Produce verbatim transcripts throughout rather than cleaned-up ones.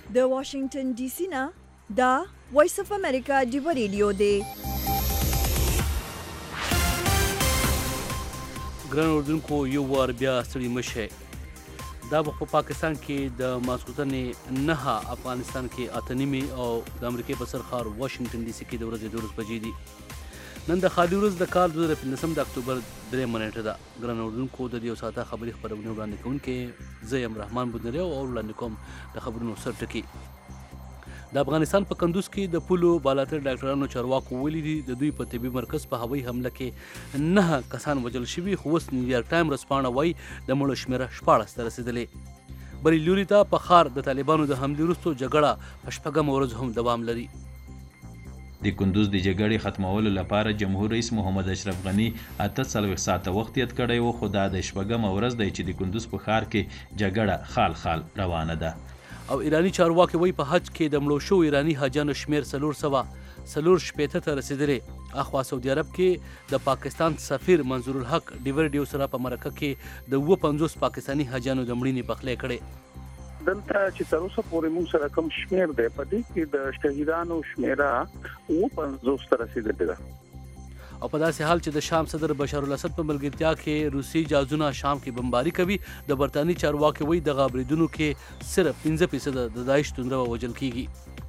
د واشنگټن ډي سي نه دا وایس اف امریکا ډیو ریډیو دی. ګران اردوونکو یو وار بیا ستړي مشه. دا په پاکستان کې د ماسخوتنې نهه، افغانستان کې اته نیمې او د امریکې په سر ښار واشنګټن ډي سي کې د ورځې دولس بجې دي. نن د خالي ورځ د کال دوه زره پنځلسم د اکتوبر درېیمه نیټه ده. ګران اردوونکو د دې یو ساعته خبري خپرونې وړاندې کوونکی زه یم رحمان بودنری او وړاندې کوم د خبرونو سر ټکي. د افغانستان په کندوز کې د پولو بالاتر ډاکټرانو چارواکو ویلي دي د دوی په طبي مرکز په هوایي حمله کې نه کسان وژل شوي، خو اوس نیویارک ټایم ورځپاڼه وایي د مړو شمېره شپاړس ته رسېدلې. بلې لوري ته په ښار د طالبانو د حملې وروسته جګړه په شپږمه ورځ هم دوام لري. د کندوز د جګړې ختمولو لپاره جمهور رئیس محمد اشرف غني اته څلوېښت ساعته وخت یاد کړی و، خو دا د شپږمه ورځ دی چې د کندوز په ښار کې جګړه خال خال روانه ده. او ایرانی چارواکي وایي په حج کې د مړو شوو ایرانی حاجیانو شمېر څلور سوه څلور شپېته ته رسېدلی. اخوا سعودي عرب کې د پاکستان سفیر منظور الحق ډیو ریډیو سره په مرکه کې د اووه پنځوس پاکستاني حاجیانو د مړینې پخلی کړی. دلته چې تر اوسه پورې موږ سره کوم شمېر دی په دې کې د شهیدانو شمېره اووه پنځوس ته رسېدلې ده. او په داسې حال چې د شام صدر بشار الاسد په ملګرتیا کې روسي جازونه شام کې بمباري کوي، د برطانیې چارواکي وایي دغه بریدونو کې صرف پنځه فیصده د داعش توندره وژل کیږي.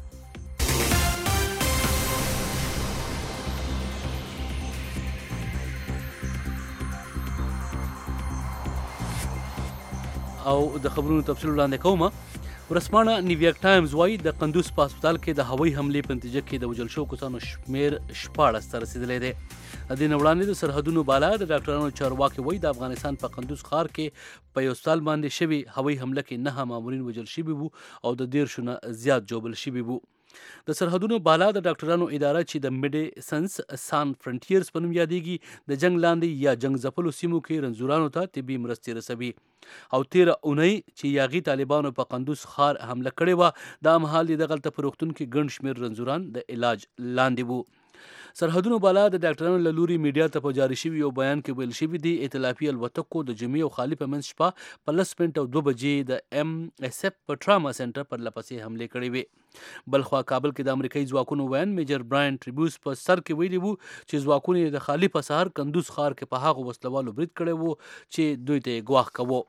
او د خبرونو تفصیل وړاندې کومه. ورځپاڼه نیویارک ټایمز وایي د قندوز په هسپتال کې د هوایي حملې په نتیجه کې د وژل شوو کسانو شمېر شپاړس ته رسېدلی دی. د دې نه وړاندې د سرحدونو بالا د ډاکټرانو چارواکي وایي د افغانستان په قندوز ښار کې په یو هسپتال باندې شوي هوایي حمله کې نهه مامورین وژل شوي وو او د دېرشو نه زیات ژوبل شوي وو. د سرحدونو بالا د ډاکټرانو اداره چې د میډیسنس سان فرنټیرز په نوم یادېږي د جنگ لاندې یا جنگ ځپلو سیمو کې رنځورانو ته طبي مرستې رسوي. او تیره اونۍ چې یاغي طالبانو په قندوز ښار حمله کړې وه، دا مهال یې دغلته په روغتون کې ګڼ شمېر رنځوران د علاج لاندې وو. سرحدونو بالا د ډاکټرانو له لوري میډیا ته په جاري شوي یو بیان کې ویل شوي دي ائتلافي الوتکو د جمعې او خالي په منځ شپه په لس منټه او دوه بجې د ایم ایس اف په ټراما سنټر پر لپسې حملې کړې وې. بلخوا کابل کې د امریکایي ځواکونو ویان میجر براین ټریبوس په سر کې ویلي وو چې ځواکونو د خالي په سهار کندوز ښار کې په هغو وسلوالو برید کړی وو چې دوی ته یې ګواښ کوو.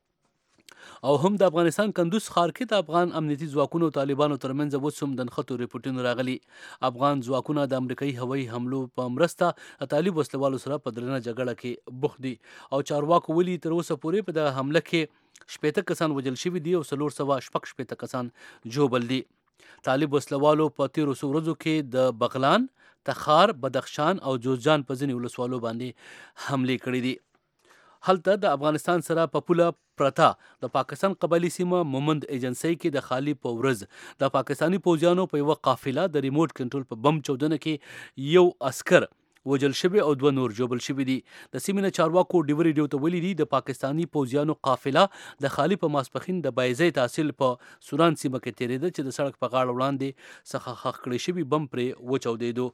او هم د افغانستان کندوز ښار کې د افغان امنیتي ځواکونو او طالبانو ترمنځ اوس هم د نښتو ریپورټونه راغلي. افغان ځواکونه د امریکایي هوایي حملو په مرسته د طالب وسلوالو سره په درنه جګړه کې بوخت دي او چارواکو ویلي تر اوسه پورې په دغه حمله کې شپېته کسان وژل شوي دي او څلور سوه شپږ شپېته کسان ژوبل دي. طالب وسلوالو په تیرو څو ورځو کې د بغلان، تخار، بدخشان او جوزجان په ځینې ولسوالو باندې حملې کړې دي. هلته د افغانستان سره په پوله پرته د پاکستان قبایلي سیمه مومند ایجنسۍ کې د خالي په ورځ د پاکستاني پوځیانو په یوه قافله د ریموټ کنټرول په بم چاودنه کې یو عسکر وژل شوی او دوه نور ژوبل شوي دي. د سیمې نه چارواکو ډیو ریډیو ته ویلي دي د پاکستاني پوځیانو قافله د خالي په ماسپښین د بایزی تحصیل په سوران سیمه کې تېرېده چې د سړک په غاړه وړاندې څخه ښخ کړی شوي بم پرې وچاودېدو.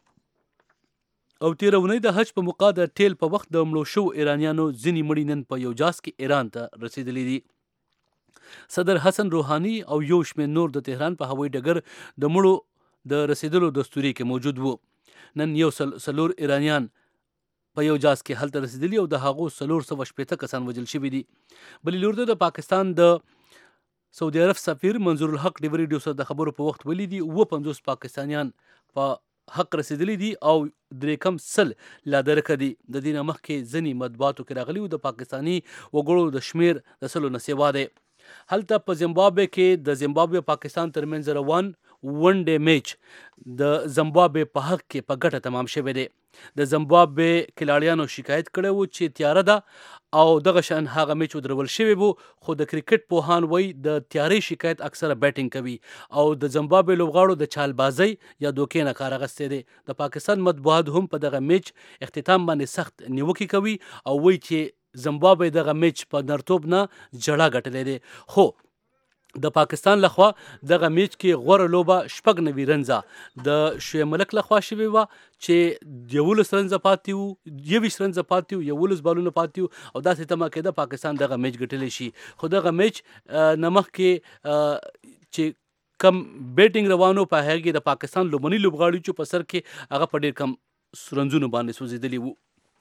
او تیره اونۍ د حج په موقع د ټیل په وخت د مړو شوو ایرانیانو ځینې مړي نن په یو جاز کې ایران ته رسېدلي دي. صدر حسن روحاني او یو شمېر نور د تهران په هوایي ډګر د مړو د رسېدلو دستوري کې موجود وو. نن یو سل څلور ایرانیان په یو جاز کې هلته رسېدلي او د هغو څلور سوه شپېته کسان وژل شوي دي. بلې لور د پاکستان د سعودي عرب سفیر منظور الحق ډیو ریډیو سره د خبرو په وخت ویلي دي اووه پنځوس پاکستانیان په حق رسېدلی دي او درې کم سل لا درکه دي. د دې نه مخکې ځینې مطبوعاتو کې راغلي وو د پاکستاني وګړو د شمېر د سلو نه سیوا دی. هلته په زیمبابوې کې د زیمبابوې پاکستان ترمنځ روان ون ډے میچ د زیمبابوې په حق کې په ګټه تمام شوی دی. د زیمبابوې کلاړیانو شکایت کړی و چې تیاره ده او دغه شان هغه میچ ودرول شوی وو، خو د کرکټ پوهان وایي د تیارې شکایت اکثره بیټینګ کوي او د زیمبابوې لوبغاړو د چالبازۍ یا دوکې نه کار اخیستی دی. د پاکستان مطبوعات هم په دغه میچ اختتام باندې سخت نیوکې کوي او وایي چې زیمبابوې دغه میچ په نرتوب نه جړه ګټلی دی. خو د پاکستان لخوا دغه میچ کې غوره لوبه شپږ نوي رنزه د شعیب ملک لخوا شوې وه چې یولس رنزه پاتې وو، یویشت رنزه پاتې وو، یولس بالونه پاتې وو او داسې تمه کېده پاکستان دغه میچ ګټلی شي. خو دغه میچ نه مخکې چې کم بیټینګ روانو په هغه کې د پاکستان لومړني لوبغاړي چې په سر کې هغه په ډېر کم رنزونو باندې سوځېدلي وو.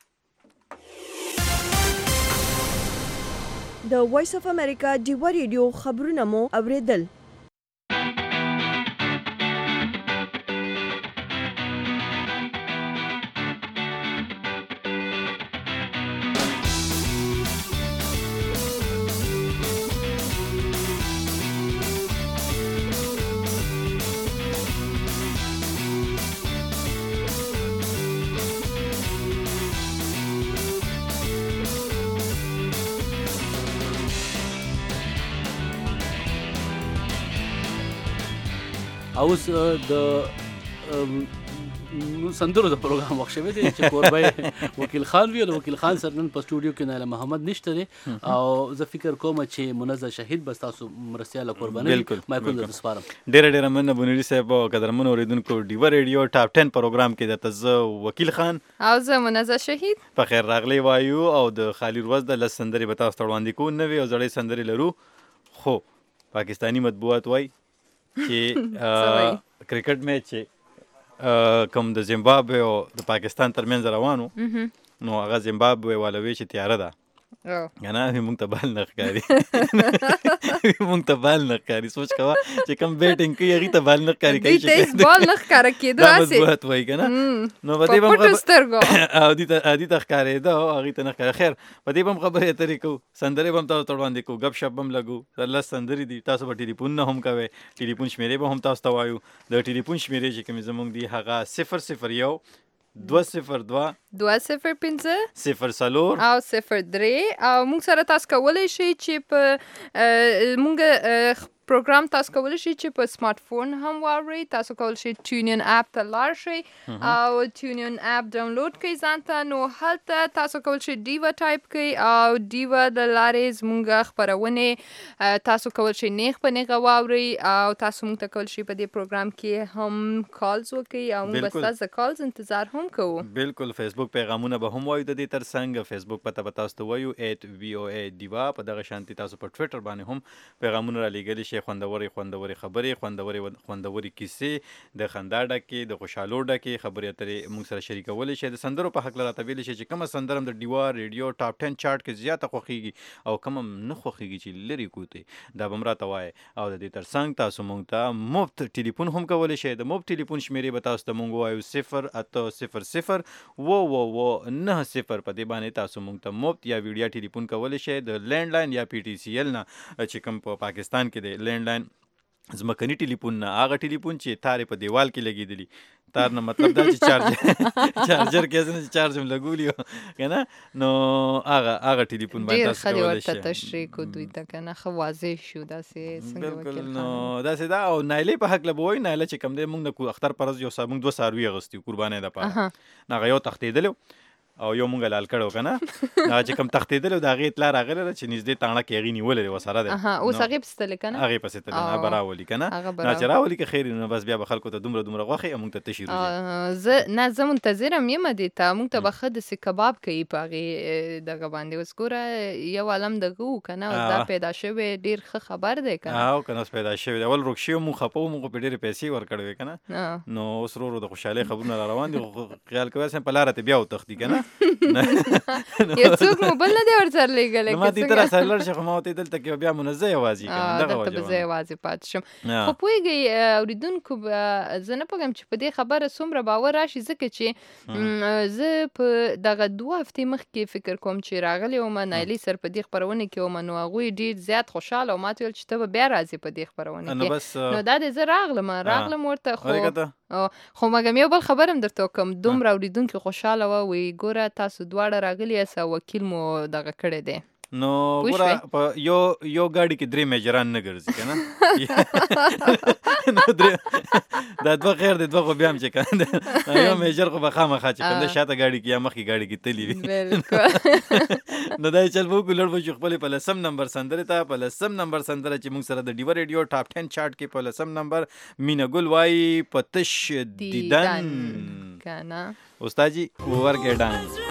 د وایس اف امریکا ډیوا ریډیو خبرونه مو اوریدل. اوس د سندرو د پروګرام وخت شوی دی چې کوربه وکیل خان وی او وکیل خان سره نن په سټوډیو کې نایله محمد نشته دی او زه فکر کوم چې منزه شهید بس تاسو مرستیاله قرباني مایکل د سپارم. ډېر ډېر مننه بنوري صاحب او قدرمن اوریدونکو ډیوا ریډیو ټاپ ټن پروګرام کې د تزه وکیل خان او زه منزه شهید په خیر راغلی وایو او د خالی ورځ د لس سندرې به تاسو ته وړاندې کوو. نوې او زړې سندرې لرو خو پاکستانی مطبوعات وایي چې کرکټ میچ چې کوم د زیمبابوې او د پاکستان ترمنځ روانو نو هغه زیمبابوې والا وی چې تیاره ده کنه موږ ته بال نه ښکاري موږ ته بال نه ښکاري. سوچ کوه چې کوم بیټینګ کوي هغې ته بال نه ښکاري کوي چې بال نه ښکاره کېدو دا مضبوط وایي که نه نو په دې به پټو سترګو عادي ته ښکارېده او هغې ته نه ښکاري. خیر په دې به هم خبرې اترې کوو سندرې به هم تاسو ته وړاندې کوو ګپ شپ به هم لګو لس سندرې دي تاسو به ټلیفون نه هم کوئ ټلیفون شمېرې به هم تاسو ته وایو. د ټلیفون شمېرې چې کومې زموږ دي هغه صفر صفر یو دوه صفر دوه دوه صفر پنځه صفر څلور او صفر درې او موږ سره تاسو کولی شئ چې په موږ پروګرام تاسو کولی شئ چې په سمارټ فون هم واورئ. تاسو کولی شئ ټیونین اپ ته لاړ شئ او ټیونین اپ ډاونلوډ کړئ ځان ته نو هلته تاسو کولی شئ ډیوا ټایپ کړئ او ډیوا د لارې زموږ خپرونې تاسو کولی شئ نیغ په نیغه واورئ او تاسو موږ ته کولی شئ په دې پروګرام کې هم کالز وکړئ او موږ به ستاسو د کالز انتظار هم کوو. بالکل فیسبوک پیغامونه به هم وایو د دې تر څنګ فیسبوک پته به تاسو ته وایو ایټ وی او ای ډیوا په دغه شانتي تاسو په ټویټر باندې هم پیغامونه را لیږلی شئ خوندورې خوندورې خبرې خوندورې خوندورې کیسې د خندا ډکې د خوشحالو ډکې خبرې اترې موږ سره شریکولی شئ. د سندرو په هکله راته ویلی شئ چې کومه سندره هم د ډیوا ریډیو ټاپ ټن چارټ کې زیاته خوښیږي او کومه نه خوښیږي چې لرې کوتې دا به هم راته وایئ. او د دې تر څنګ تاسو موږ ته مفت ټلیفون هم کولی شئ. د مفت ټلیفون شمېرې به تاسو ته موږ ووایو صفر اته صفر صفر و و و نه صفر په دې باندې تاسو موږ ته مفت یا ویډیا ټلیفون کولی شئ. د لینډ لاین یا پی ټي سی ایل نه چې کوم په پاکستان کې دی لینډ لاین ځمکني ټلیفون نه هغه ټلیفون چې تارې په دیوال کې لګېدلي تار نه مطلب دا چې چارجر چارجر کې چې چارج هم لګولي که نه نو هغه هغه ټلیفون باندې تاسو کولی شئ. ډېر ښه ورته تشریح کړو دوی ته که نه ښه واضح شو داسې څنګه بالکل نو داسې دا او نایلې په هکله به وایو نایله چې کوم دی موږ د اختر په ورځ یو موږ دوه څاروي اخیستي قربانۍ دپاره نو هغه یو تښتېدلی او یو مونږ لال کړو که نه هغه چې کوم تښتېدلی و د هغې اطلاع راغلی ده چې نږدې تاڼه کې هغې نیولی دی ورسره دی اوس هغې پسې تللی که نه هغې پسې تللی نه به راولي که نه نه چې راولي که خیر نو بس بیا به خلکو ته دومره دومره غوښې او مونږ ته تشي روزي زه نه زه منتظره یم دې ته مونږ ته به ښه داسې کباب کوي په هغې دغه باندې اوس ګوره یو عالم دغه و که نه اوس دا پیدا شوی ډېر ښه خبر دی که نه او که نه اوس پیدا شوی دی اول روک شوي مونږ خفه وو مونږ پې ډېرې پیسې ورکړې وې که نه نو اوس ورو ورو د خوشحالۍ خبرونه را روان دي خیال کوی په لاره ته بیا وتښتي که نه یو څوک مو بل نه دی ورسره لیږلی نو ما دې ته راسره لاړ شي خو ما ورته دلته کې بیا منزه یوازې که نه دلته به زه یوازې پاتې شم. خو پوهېږئ اورېدونکو به زه نه پوهېږم چې په دې خبره څومره باور راشي ځکه چې زه په دغه دوه هفتې مخکې فکر کوم چې راغلی وم نایلې سره په دې خپرونې کې وم نو هغوی ډېر زیات خوشحاله او ما ته ویل چې ته به بیا راځې په دې خپرونې کې نو دا دی زه راغلم راغلم ورته خو خو مګم یو بل خبر هم درته وکړم دومره اورېدونکي خوشحاله وه وایي ګوره تاسو دواړه راغلي یاست او وکیل مو دغه کړی دی نو ګوره په یو یو ګاډي کې درې میجران نه ګرځي که نه دا دوه خیر دی دوه خو بیا هم چې که یو میجر خو به خامخا چې کوم دی شاته ګاډي کې یا مخکې ګاډي کې تلي وي نو دا یې چل به وکړو لړ به شو خپلې په لسم نمبر سندرې ته په لسم نمبر سندره چې موږ سره د ډیوا ریډیو ټاپ ټن چارټ کې په لسم نمبر مینه ګل وایي په تش دیدن که نه استاد جي ورکې ډانګ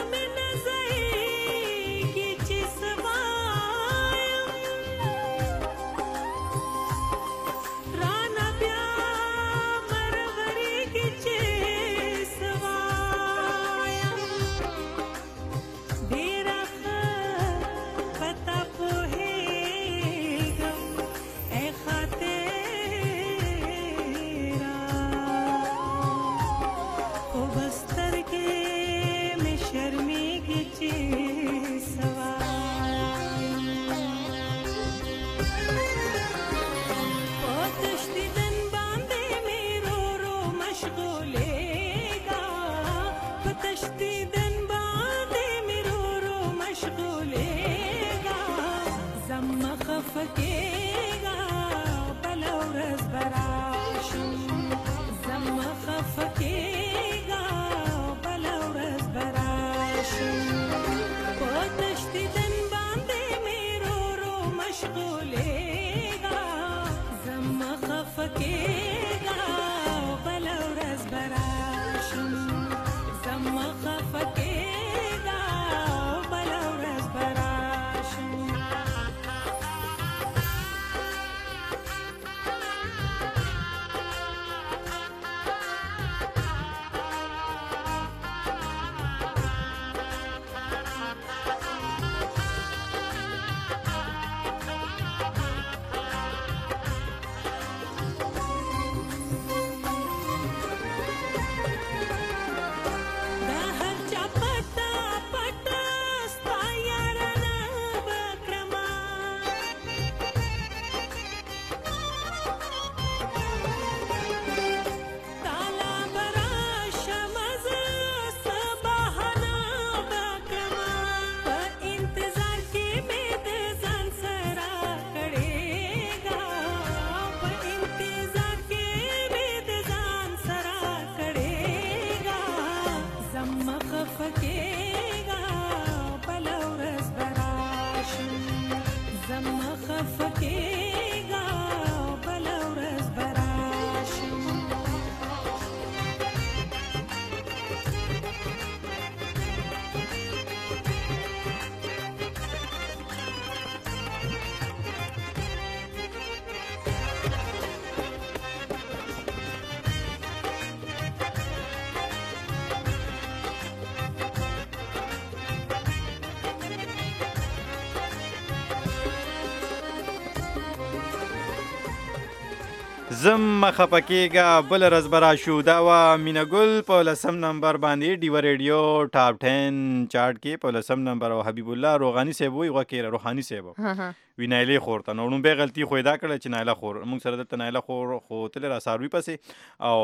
زم مخه پکېږه بل ورځ به راشو. دا وه مینه ګل په لسم نمبر باندې ډیوه ریډیو ټاپ ټین چارټ کې په لسم نمبر. او حبیب الله روغاني صاحب وایي غوکې روحاني صاحب وی نایلې خور ته نو به غلطي خو دا کړه چې نایله خور موږ سره دلته نایله خور خو تل را ساروي پسې او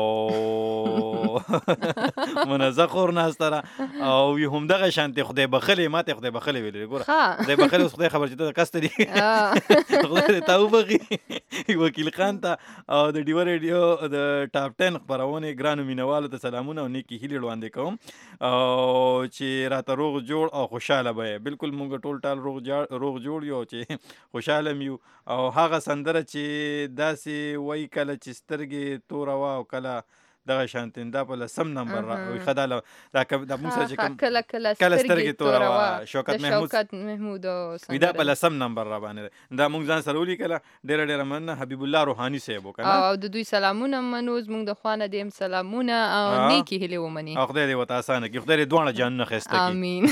منزه خور ناسته را او وی هم دغه شانتې خدای بخلې ماته خدای بخلې ویلې ګوره خدای بخلې اوس خدای خبر چې ته کسته دي خدای دې ته وبخي وکیل خان ته او د ډیوه ریډیو د ټاپ ټین خپرونې ګرانو مینوالو ته سلامونه او نیکی هیلې وړاندې کوم او چې راته روغ جوړ او خوشاله به بالکل موږ ټول ټال روغ روغ جوړ یو چې خوشاله یو. او هغه سندره چې داسې وای کله چې سترګې توره وه او کله دغه شانتین دا په لسم نمبر وي ښه دا دا موږ سره چې کوم کله کله کله سترګې توره وه شوکت محمود شوکت محمود وي دا په لسم نمبر را باندې دا موږ ځان سره ولیکله. ډېره ډېره مننه حبیب الله روحاني صاحب و که نه او د دوی سلامونه منو زموږ د خوا نه دې هم سلامونه او نیکې هیلې ومني او خدای دې ورته اسانه کړي خدای دې دواړه جانونه ښایسته کړي امین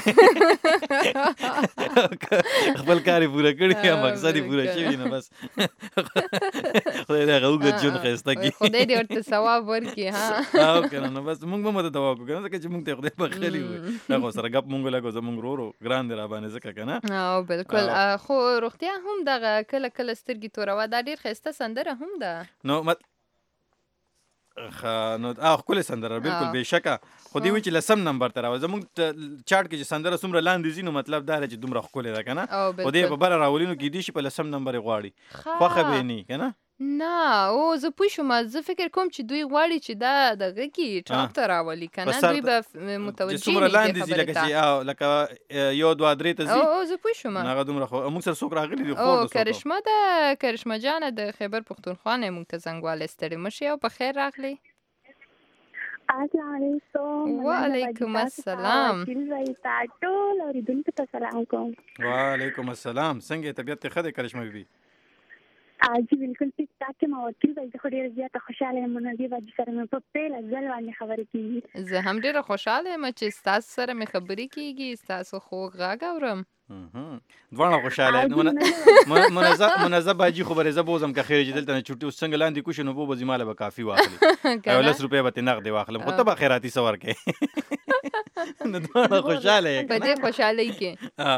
خپل کار یې پوره کړي یا مقصد یې پوره شوي نه بس خدای دې هغه اوږد ژوند ښایسته کړي خدای دې ورته ثواب ورکړي او که نه نو بس موږ به مته دوا وکړو که نه ځکه چې موږ ته خدای بخښلي وي هغه سره ګپ موږ لږ زموږ ورو ګران دی را باندې ځکه که نه او بالکل خو روغتیا هم دغه کله کله سترګې توروه دا ډېر ښایسته سندره هم ده نو مت نو ښکلې سندره بالکل بېشکه خو دې وایي چې لسم نمبر ته راوړه زموږ چارټ کې چې سندره څومره لاندې ځي نو مطلب دا دی چې دومره ښکلې ده که نه خو دې په بره راولي نو کېدای شي په لسم نمبر یې غواړي خوښه به یې نه وي که نه نه او زه پوه شوم زه فکر کوم چې دوی غواړي چې دا دغه کې ټاپ ته راولي که نه دوی به متوجه څومره لاندې ځي لکه چې لکه یو دوه درې ته ځي او زه پوه شوم هغه دومره خو موږ سره څوک راغلي دي او کرشمه ده کرشمه جانه د خیبر پښتونخوا نه موږ ته زنګ والی ستړي مه شئ او په خیر راغلی. السلام علیکم. وعلیکم السلام. ټول اوریدونکو ته سلام کوم. وعلیکم السلام. څنګه طبیعت ښه دی کرشمه بیبي؟ جی بالکل ټیک ټاک یم او وکیل باید خو ډېره زیاته خوشحاله یم نو دې باندې سره مې په پیله ځل باندې خبرې کېږي. زه هم ډېره خوشحاله یم چې ستاسو سره مې خبرې کېږي ستاسو خوږ غږ اورم. دواړه خوشحاله منظم باجي خو به زه بوزم که خیر چې دلته نه چوټي اوس څنګه لاندې کوشي نو بوبه زما له به کافي واخلي او لس روپۍ به ترې نغدې واخلم خو ته به خیراتي څه ورکړې نو دواړه خوشحاله یې په دې خوشحالۍ کې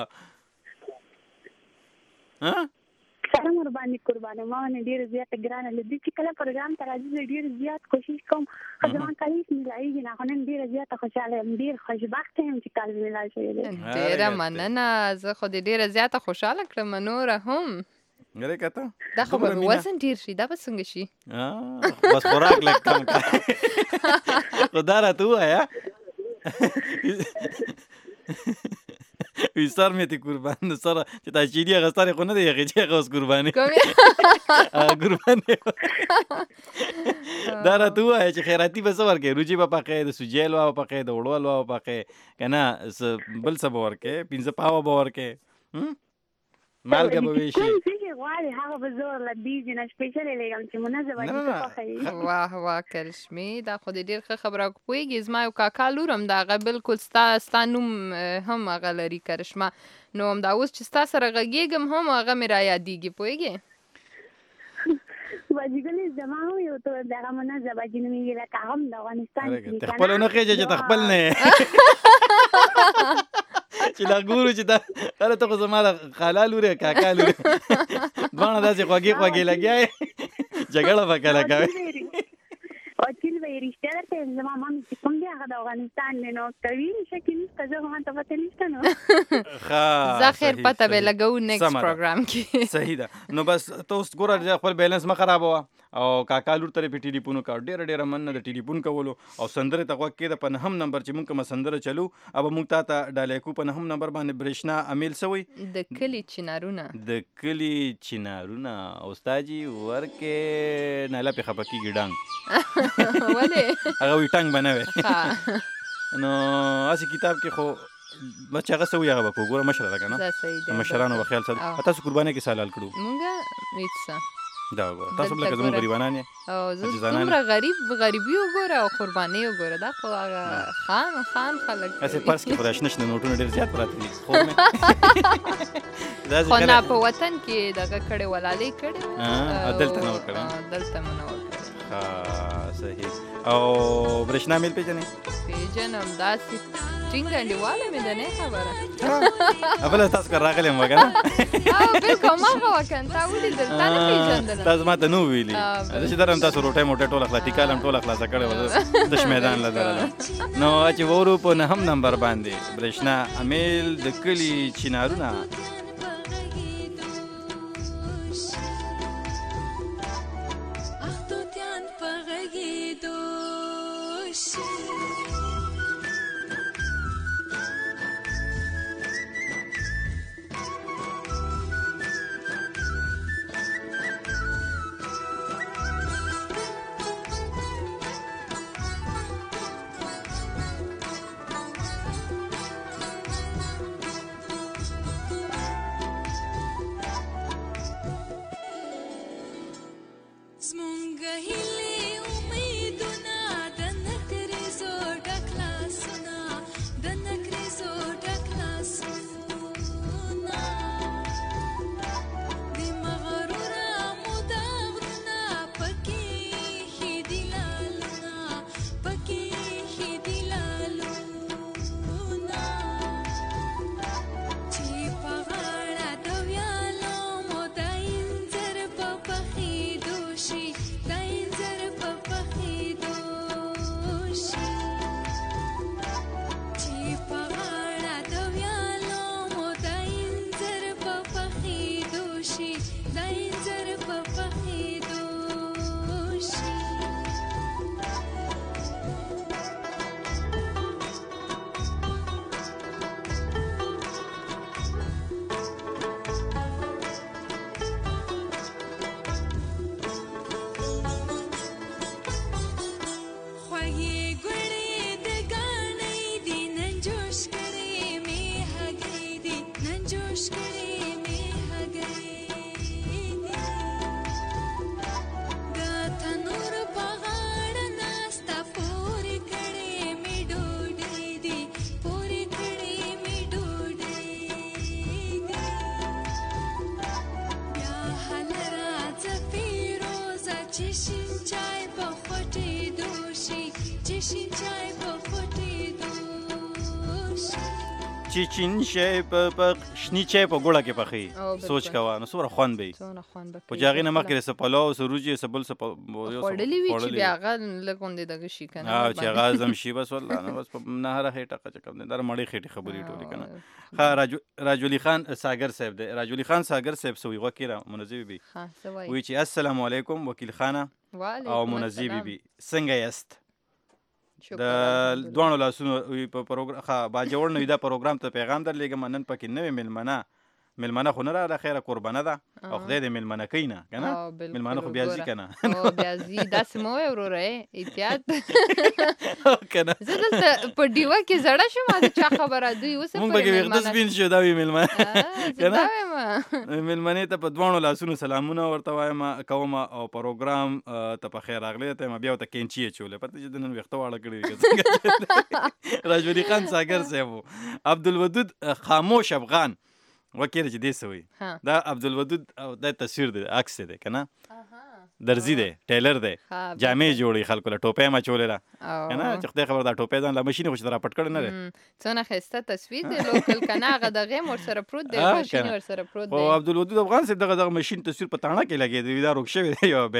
سلام ورباندې قربانه ما نه ډېره زیاته ګرانه له دې چې کله پروګرام ته راځي زه ډېر زیات کوشش کوم خو زما کال هېڅ میلایږي نه خو نن ډېره زیاته خوشحاله یم ډېر خوشبخته یم چې کال مې میلاد شوی دی. ډېره مننه زه خو دې ډېره زیاته خوشحاله کړم نوره هم ګرې کته دا خو به وزن ډېر شي دا به څنګه شي بس خوراک لږ کم کړه خو دا راته ووایه وی سر مې ته قربان سره چې تا چیرې هغه سره خو نه دی هغې چې هغه اوس قربانې قربانې دا راته ووایه چې خیراتي به څه ورکړې روجي به پخې د سوجي حلوا به پخې د وړو حلوا به پخې که نه بل څه به ورکې پنځه پاوه به ورکې مالګه به ویشي غواړي هغه به زه ورله دیږي نه سپېشلې لېږم چې منظم باندې څه خوښوي. واه واه کرشمې دا خو دې ډېر ښه خبره پوهېږي زما یو کاکا لور هم د هغه بالکل ستا ستا نوم هم هغه لري کرشمه نو همدا اوس چې ستا سره غږېږم هم هغه مې را یادېږي پوهېږې باجیګلې زما هم یو ته دغه منظم باجي نومېږي لکه هغه هم د افغانستان کې ته خپل ونه خېږې چې ته خپل نه چې لا ګورو چې دا هله ته خو زما د خالا لورې کاکا لورې دواړه داسې خوږې خوږې لګیا یې جګړه به کله کوې وکیل به یې رښتیا درته یم زما مامې چې کوم دی هغه د افغانستان دی نو کوي شکل نشته زه خو ماته پته نشته نو زه خیر پته به لګو نیکسټ پروګرام کې صحیح ده نو بس ته اوس ګوره خپل بیلنس مه خرابوه او کاکا لور ته یې په ټلیفون وکړه ډېره ډېره مننه د ټلیفون کولو او سندرې ته غوږ کېده په نهم نمبر چې موږ کومه سندره چلو او موږ تا ته ډالۍ کوو په نهم نمبر باندې برېښنا امیل سوی د کلي چنارونه د کلي چنارونه استاجي ورکې نایله پې خفه کېږي ډنګ ولې هغه وایي ټنګ به نه وی نو هسې کتاب کې خو بس چې هغه څه وي هغه به کوو ګوره مشره ده که نه مشرانو به خیال ساتو تاسو قربانۍ کې سالال کړو مونږ هېڅ څه دا وګوره تاسو هم لکه زموږ غریبانان یې او زه دومره غریب غریبي وګوره او قربانۍ وګوره دا خو هغه خان خان خلک هسې پرس کې خو دا شنه شنه نوټونه ډېر زیات پراته دي خو نه په وطن کې دغه کړې ولالۍ کړې دلته نه ورکړه دلته مو نه ورکړه ها صحیح. او برېښنا میل پیژنې؟ پیژنم داسې ټینګ انډیواله مې ده نه خبره. بله تاسو کار راغلی یم وکنه؟ او بالکل ما هغه وکن تا ولیدل تا نه پیژندلم. تاسو ما ته نو ویلي چې درم تاسو روټۍ موټۍ ټوله خلاص ټیکال هم ټوله خلاصه کړې وه دش میدان له درله. نو چې وورو په نهم نمبر باندې برېښنا امیل د کلي چینارونه چین شی په شنی چای په ګوړه کې پخې سوچ کوه نو څومره خوند به وي په چې هغې نه مخکې څه پلاو څه وریجې څه بل څه خوړلي وي چې بیا هغه لږ غوندې دغه شي که نه چې هغه هضم شي بس والله نو بس په نهره خېټه چې کوم دی دا مړې خېټې خبرې ټولې که نه. ښه راجولي خان ساګر صاحب دی. راجولي خان ساګر صاحب څه وایي غوږ کېره منظمې بي وایي چې السلام علیکم وکیل خانه او منظمې بي څنګه یاست؟ د دوانو لاسونو په پروګرام ښه باجوړ نوي دا پروګرام ته پیغام درلېږم نن پکې نوې میلمنه میلمنه خو نه راغله خیره قربانه ده او خدای دې میلمنه کوي نه که نه میلمانه خو بیا ځي که نه بیا ځي داسې مه وایه وروره احتیاط که نه زه دلته په ډیوه کې زړه شوم د چا خبره دوی اوس مونږ پکې ویښته سپین شو دا وي میلمنه که نه میلمنې ته په دواړو لاسونو سلامونه ورته وایم کوم او پروګرام ته په خیر راغلی ته یم بیا ورته کینچي یې چولې پته چې د نن ویښته واړه کړي وي راجولي خان ساګر صاحب عبدالودود خاموش افغان وکیل چې دې څه وایي دا عبدالودود دا تصویر دی عکس دی که نه درزي دی ټیلر دی جامې جوړي خلکو له ټوپۍ یې اچولې ده که نه چې خدای خبر دا ټوپۍ ځان له مشین خو چې ته راپټ کړی نه دی څونه ښایسته تصویر دی لوکل که نه هغه دغه هم ورسره پروت دی ماشین یې ورسره پروت دی. خو عبدالودود افغان صاحب دغه دغه مشین تصویر په تاڼه کې لګېدی وي دا روک شوی دی یوه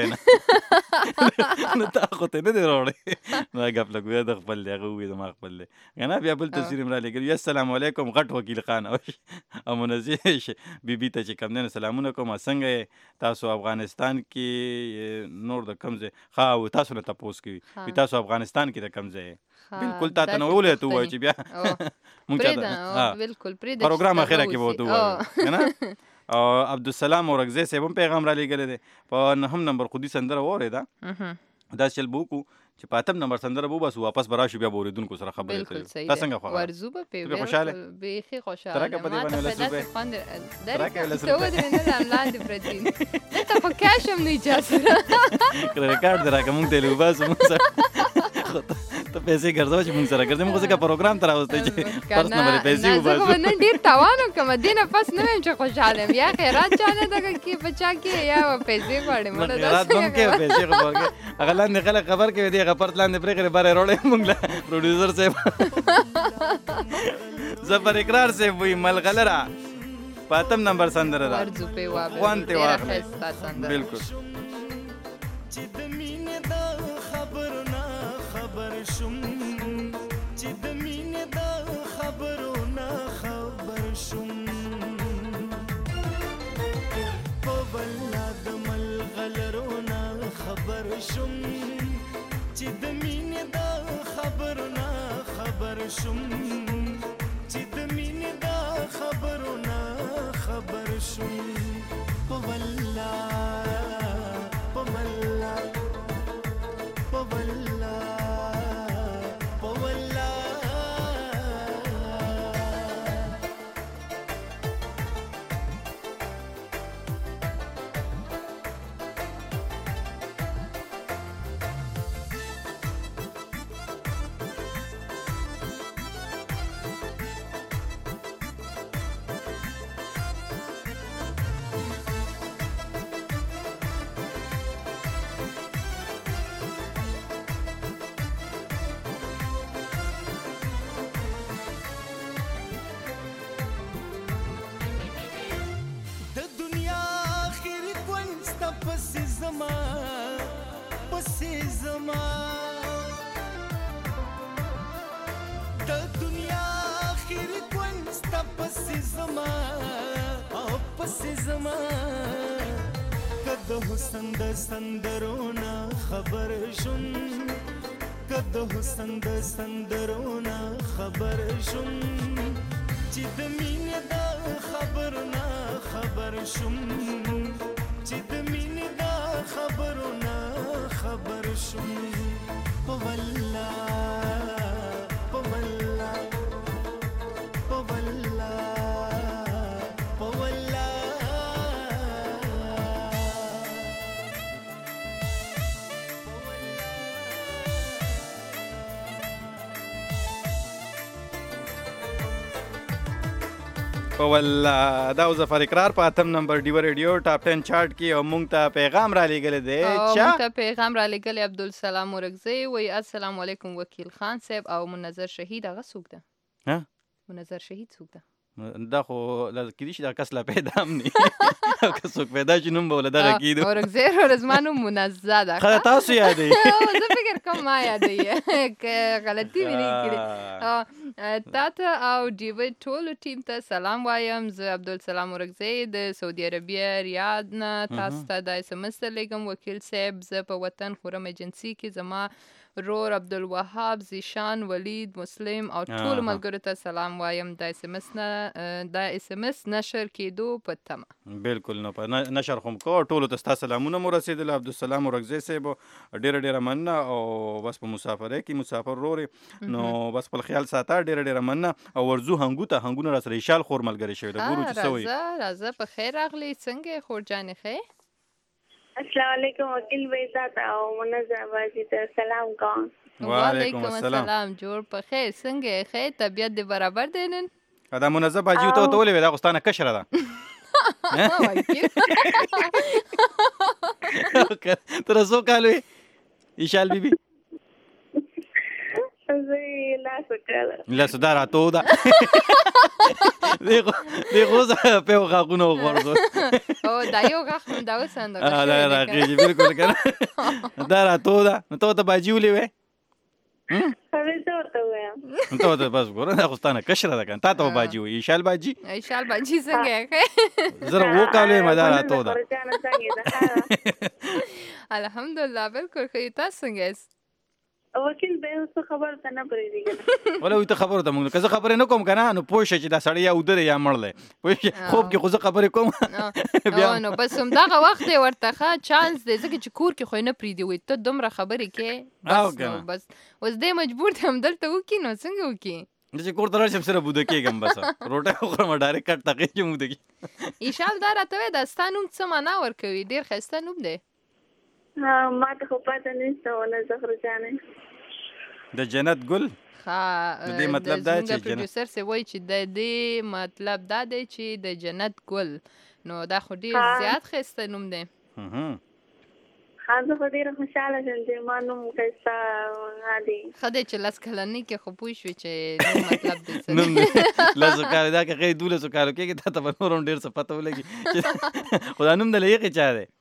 بینه نو تا خو ته نه دی راوړی نو ګپ لګ وی د خپل دی هغه ووایي زما خپل دی که نه بیا بل تصویر هم رالېږلی السلام علیکم غټ وکیل خان او منظم بیبي ته چې کوم دی نو سلامونه کوم څنګه یې تاسو افغانستان کې نور د کوم ځای ښه تاسو نه تپوس کوي وي تاسو افغانستان کې د کوم ځای بالکل تا ته نه وویلی ته ووایه چې بیا مونږ چاته پروګرام اخره کې به ورته ووایو که نه. او عبدالسلام اورکزی صاحب هم پیغام رالیږلی دی په نهم نمبر خودي سندره واورېده داسې چل به وکړو چې په اتم نمبر سندره به وباسو واپس به راشو بیا به اورېدونکو سره خبرې کوو. تا څنګه خوښه ورځو به پې خوشحاله بیخي خوشحاله ترکه په دې باندې لسو خوند درکه ته ودرې نه لاندې لاندې پرتې دي دلته خو کاش هم نه چا سره ریکارډ دې راکړه مونږ ته یې وباسو مونږ سره ته پیسې ګرځو چې موږ سره ګرځې موږ څنګه پروګرام ته راوستې چې فرض نمبر پیسې زه وباسو خو نن ډېر تاوان وکړم دې نه پس نه ویم چې خوشحاله یم یا خیرات چانه دغه کې بچا کې یا پیسې غواړې مړه خیرات به هم کې پیسې خو به ورکې هغه لاندې خلک خبر کوي دې هغه پرت لاندې پرېښې بارې روړې موږ له پروډیوسر صاحب زفر اقرار صاحب وایي ملغلره په اتم نمبر سندره ده ورځو پې واخلئ خوند ترې ډېره واخلئ ښایسته سندره بالکل چې د مینې د خبرو نه خبر شوم چې د مینې د خبرو نه خبر شوم په والله د ملغلرو نه خبر شوم چې د مینې د خبرو نه خبر شوم چې د مینې د خبرو نه خبر شوم په والله حسن د سندرونه خبر شوم کد حسن د سندرونه خبر شوم چې د مینې د خبرونه خبر شوم چې د مینې د خبرونه خبر شوم په والله په والله په والله په والله په والله دا زفر اقرار په اتم نمبر ډیو ریډیو ټاپ ټن چارټ کې او مونږ ته پیغام را لېږلی دی چا مونږ ته پیغام را لېږلی عبدالسلام ورکزی وایي السلام علیکم وکیل خان صاحب او منظر شهید هغه څوک ده منظر شهید څوک ده دا خو کېدای شي دا کس لا پیدا هم نه که څوک پیدا شي نوم به له دغه کېدو ورکزی ورځ زما نوم منزه ده ښه تاسو یادوي زه فکر کوم ما یادوي که غلطي مې نه کړې تا ته او ډیوډ ټولو ټیم ته سلام وایم زه عبدالسلام ورکزی د سعودي عربیه ریاض نه تاسو ته د اس ام اس درلیږم وکیل صاحب زه په وطن خورم ایجنسي کې زما رور عبدالوهاب زیشان ولید مسلم او ټول ملګرو ته سلام وایم د اس ام اس نه د اس ام اس نشر کېدو په تمه بالکل نو په نشر خو کو ټولو ته ستاسو سلامونه مو رسېدل عبدالسلام ورکزی صاحب ډېره ډېره مننه او بس په مسافرۍ کې مسافر رورې نو بس خپل خیال ساته ډېره ډېره مننه او ورځو هنګو ته هنګونه را سره ایشال خور ملګری شوی ده ګورو چې څه وایي راځه راځه په خیر راغلی څنګه یې خورجانې ښې السلام علیکم وکیل بھائی تاته او منظر بازی ته سلام کوم وعلیکم السلام جوړ په خیر څنګه یې ښې طبیعت دې برابر دی نن دا منظر باجي ته ورته ولې وې دا خو ستا نه کشره ده تر څو کال وې ایشال بیبي لاسو دا راتو ده دیخو زه پیو غاقونه وغورځو او دا یو غاق هم دا اوس اندازه دا راخېږي بالکل که نه دا راتو ده نو ته ورته باجي ولې وې ته ورته بس ګوره دا خو ستا نه کشره ده که نه تا ته به باجي وایي ایشال باجي ایشال باجي څنګه یې ښې زه اووه کالو یم دا راتو ده الحمدلله بالکل ښه تاسو څنګه یاست وکیل به اوس خبر ته نه پرېږدي ولا وي ته خبرو ته مونږ که زه خبرې نه کوم که نه نو پوه شه چې دا سړی یا اوده دی یا مړ دی پوه شې خوب کې خو زه خبرې کوم نو بس همدغه وخت دی ورته ښه چانس دی ځکه چې کور کې خو یې نه پرېږدي وایي ته دومره خبرې کې بس اوس دی مجبور دی همدلته وکړي نو څنګه وکړي چې کور ته راشم سره بوده کېږم بس روټۍ وخورم ډایرکټ کټ تقې چې موده کېږي ایشال دا راته وایي دا ستا نوم څه معنا ورکوي ډېر ښایسته نوم دی ما ته خو پته نشته ونه زهرو جانې د جنت ګل ها د دې مطلب دا چې پروډوسر سي وایي چې د دې مطلب دا دی چې د جنت ګل نو دا خو ډیر زیات ښایسته نوم دی. خاصه په ډیره خوشاله شم چې ما نوم ښایسته غالي ښه دی چې لس کلنۍ کې خو پوه شوې چې نوم مطلب دی څه نوم دی لسو کالو دا که ښایي دولسو کالو کېږي تا ته به نور هم ډېر څه پته ولګي خو دا نوم د لیقې چا دی؟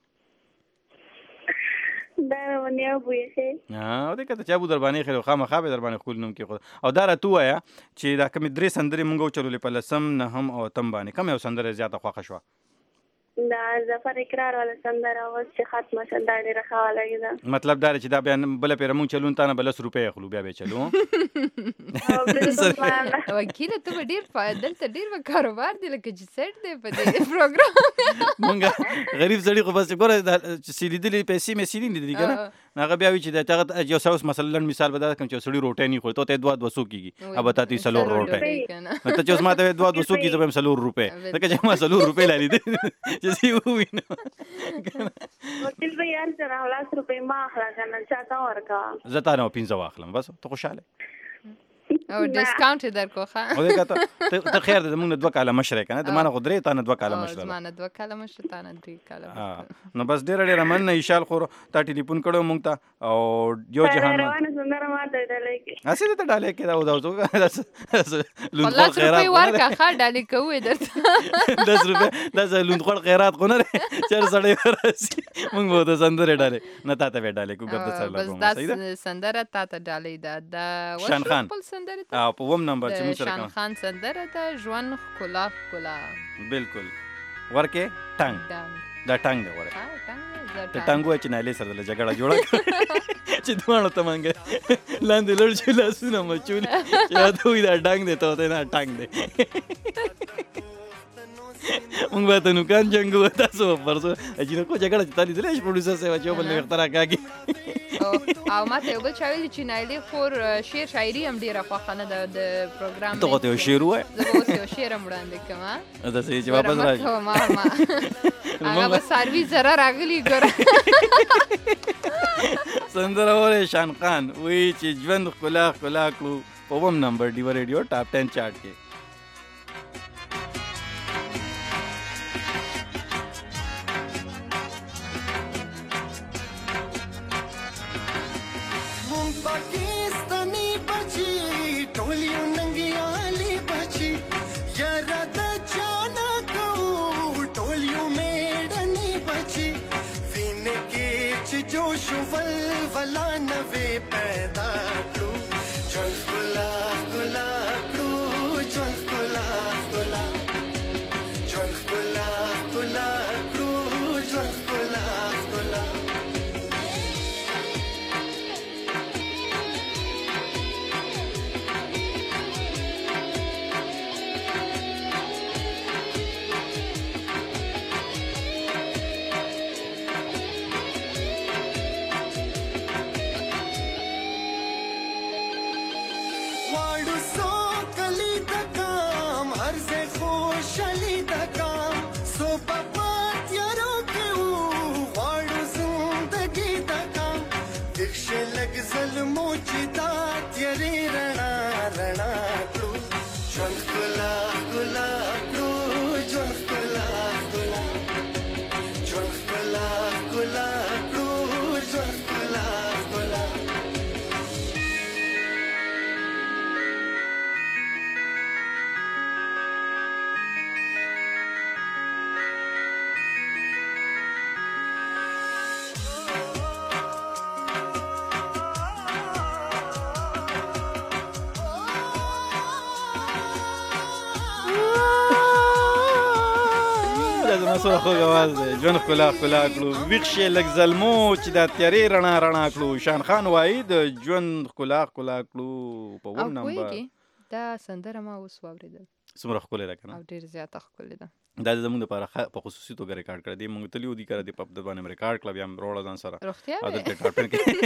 دا ونې ابو یې ښې او دی که ته چا ابو در باندې ایښی خامخا به در باندې خپل نوم کېښود. او دا راته ووایه چې دا کومې درې سندرې مونږ وچلولې په لسم نهم او اتم باندې کوم یو سندره زیاته خوښه شوه؟ دا ظفر اقرار والا سندره اوس چې ختمه شوه دا ډېره ښه ولګېده. مطلب دا دی چې دا بیا بله پیره مونږ چلو تا نه به لس روپۍ اخلو بیا به چلو. وکیله ته به ډېر دلته ډېر به کاروبار دی لکه چې سیټ دی په دې پروګرام. مونږ غریب سړي خو بس ګوره چې سیلیدلې پیسې مې سیلي لیدلي که نه هغه بیا وي چې د هغه یو څه اوس مثلا لنډ مثال به دا کوم چې یو سړي روټۍ نه خوري ته ته دوه دوه څو کېږي او به تا ته څلور روټۍ نو ته چې اوس ما ته دوه دوه څو کېږي زه به یم څلور روپۍ ځکه چې ما څلور روپۍ لا لیدلې چې زه یې ووینم. وکیل به یار سره لس روپۍ ما اخله که نه چا ته ورکوه زه تا نه پنځه واخلم بس ته خوشحاله او ډسکاونټ یې درکړو ښه. او دی که ته خیر دی زموږ نه دوه کاله مشره یې که نه د ما نه خو درې تا نه دوه کاله مشره زما نه دوه کاله مشره تا نه درې کاله. نو بس ډېره ډېره مننه ایشال خو تا ټلیفون کړی مونږ ته او یو جهان روانه سندره ماته ډالۍ کړي هسې درته ډالۍ کړې دا او دا لس روپۍ ورکړه ښه ډالۍ کوو یې درته لس روپۍ داسې لوندخوړ خیرات خو نه دی چې سړی ورسي مونږ به ورته سندرې ډالۍ نه تا ته به یې ډالۍ کوو ګرده سره بس دا سندره تا ته ډالۍ ده د شان خان او په وم نمبر چې موږ سره شان خان سندره ده ژوند ښکلا ښکلا بالکل ورکې ټنګ دا ټنګ دی ورکې ته ټنګ وایي چې نایلې سره دله جګړه جوړه کړه چې دواړو ته منګه لاندې لړ شي لاسونه مچولي چې یا ته وایي دا ډنګ دی ته ورته نه ټنګ دی مونږ به ته نوکان جنګ وه تاسو به پرسو جینکو جګړه چې تا لیدلی شي پروډوسر صاحب چې یو بل نه ویښته راکاږي. او ما ته یو بل چا ویلي چې نایلې خور شعر شاعري هم ډېره خوښه نه ده د پروګرام ته خو ته یو شعر ووایه زه به اوس یو شعر هم وړاندې کړم داسې چې واپس راشي هغه به ساروي زره راغلي ګوره سندره ووایه شان خان وایي چې ژوند ښکلا ښکلا کړو په اووم نمبر ډیوه ریډیو ټاپ ټین چارټ کې. سره خوږ اواز دی ژوند ښکلا ښکلا کړو ویښ شي لږ زلمو چې دا تیارې رڼا رڼا کړو. شان خان وایي د ژوند ښکلا ښکلا کړو په اووم نمبر. دا سندره ما اوس واورېدل څومره ښکلې ده که نه او ډېر زیاته ښکلې ده. دا زموږ دپاره په خصوصي توګه ریکارډ کړی دی مونږ تللي وو دي که د پپ د باندې مې ریکارډ کړه بیا هم راوړه ځان سره رښتیا او دلته ټاپن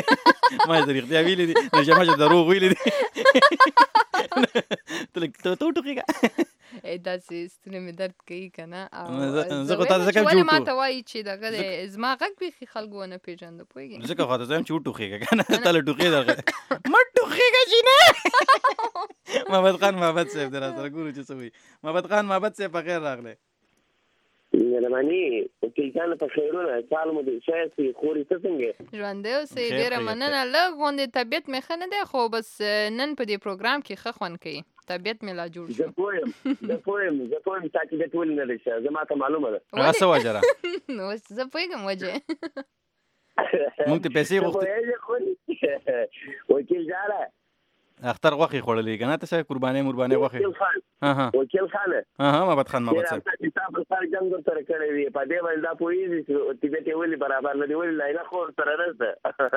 کې ما یې ته رښتیا ویلي دي نو چې ما چې دروغ ویلي دي ته لږ ته وټوخېږه داسې ستونی مې درد کوي که نه زه خو تا ته ځکه چې ولې وټو- ما ته وایي چې دغه دی زما غږ بیخي خلکو ونه پېژنده پوهېږې ځکه خو ته زه یم چې وټوخېږه که نه تا له ټوخې درغه مه ټوخېږه چې نه محمد خان محمد صاحب دی را سره ګورو چې څه وایي محمد خان محمد صاحب په خیر راغلی مهرباني وکیلانو په خیرونه چال مو دې شاید چې خوري ته څنګه ژوندی اوسئ خیر ډېره خیر مننه لږ غوندې طبیعت مې ښه نه دی خو بس نن په دې پروګرام کې ښه خوند کوي طبیعت مې لا جوړ زه شو پوهم زه پوهم زه پوهم تا چې ګټ ولې نه دی شه زه ماته معلومه ده هغه څه وجه ده اوس زه پوهېږم وجه مونږ ته پیسې غوښتې پوهېږې خوري وکیل جاره اختر غوښې خوړلې که نه ته څه قربانۍ مربانۍ غوښې وکیل خان ها ها وکیل خان ها ها محمد خان محمد صاحب کتاب سره جنگ سره کړی وي په دې باندې دا پوهېږي چې طبیعت یې ولې برابر نه دی ولې لایله خور سره نشته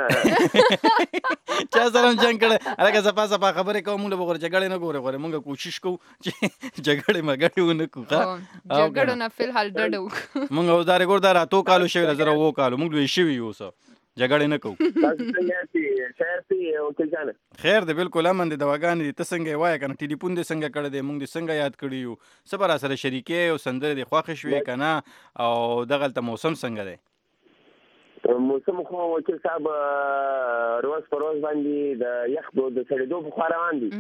چا سره هم جنګ کړی هلکه صفا صفا خبرې کوو مونږ له به غوره جګړې نه ګورې غوره مونږ کوشش کوو چې جګړې مګړې ونه کړو ښه جګړو نه فلحال ډډه وکړو مونږ اوس دا ریکورډ دا راتو کالو شوي ده زه اوو کالو مونږ لوی شوي یو اوس جګړې نه کوو تاسو څنګه یاست خیر سي وکیل جان خیر دی بالکل امن دی دواګانې دي ته څنګه یې وایه که نه ټلیفون دې څنګه کړی دی مونږ دې څنګه یاد کړي یو څه به راسره شریکې او سندرې دې خوښې شوې که نه او دغلته موسم څنګه دی موسم خو وکیل صاحب روز په روز باندې د یخ د سړېدو په خوا روان دي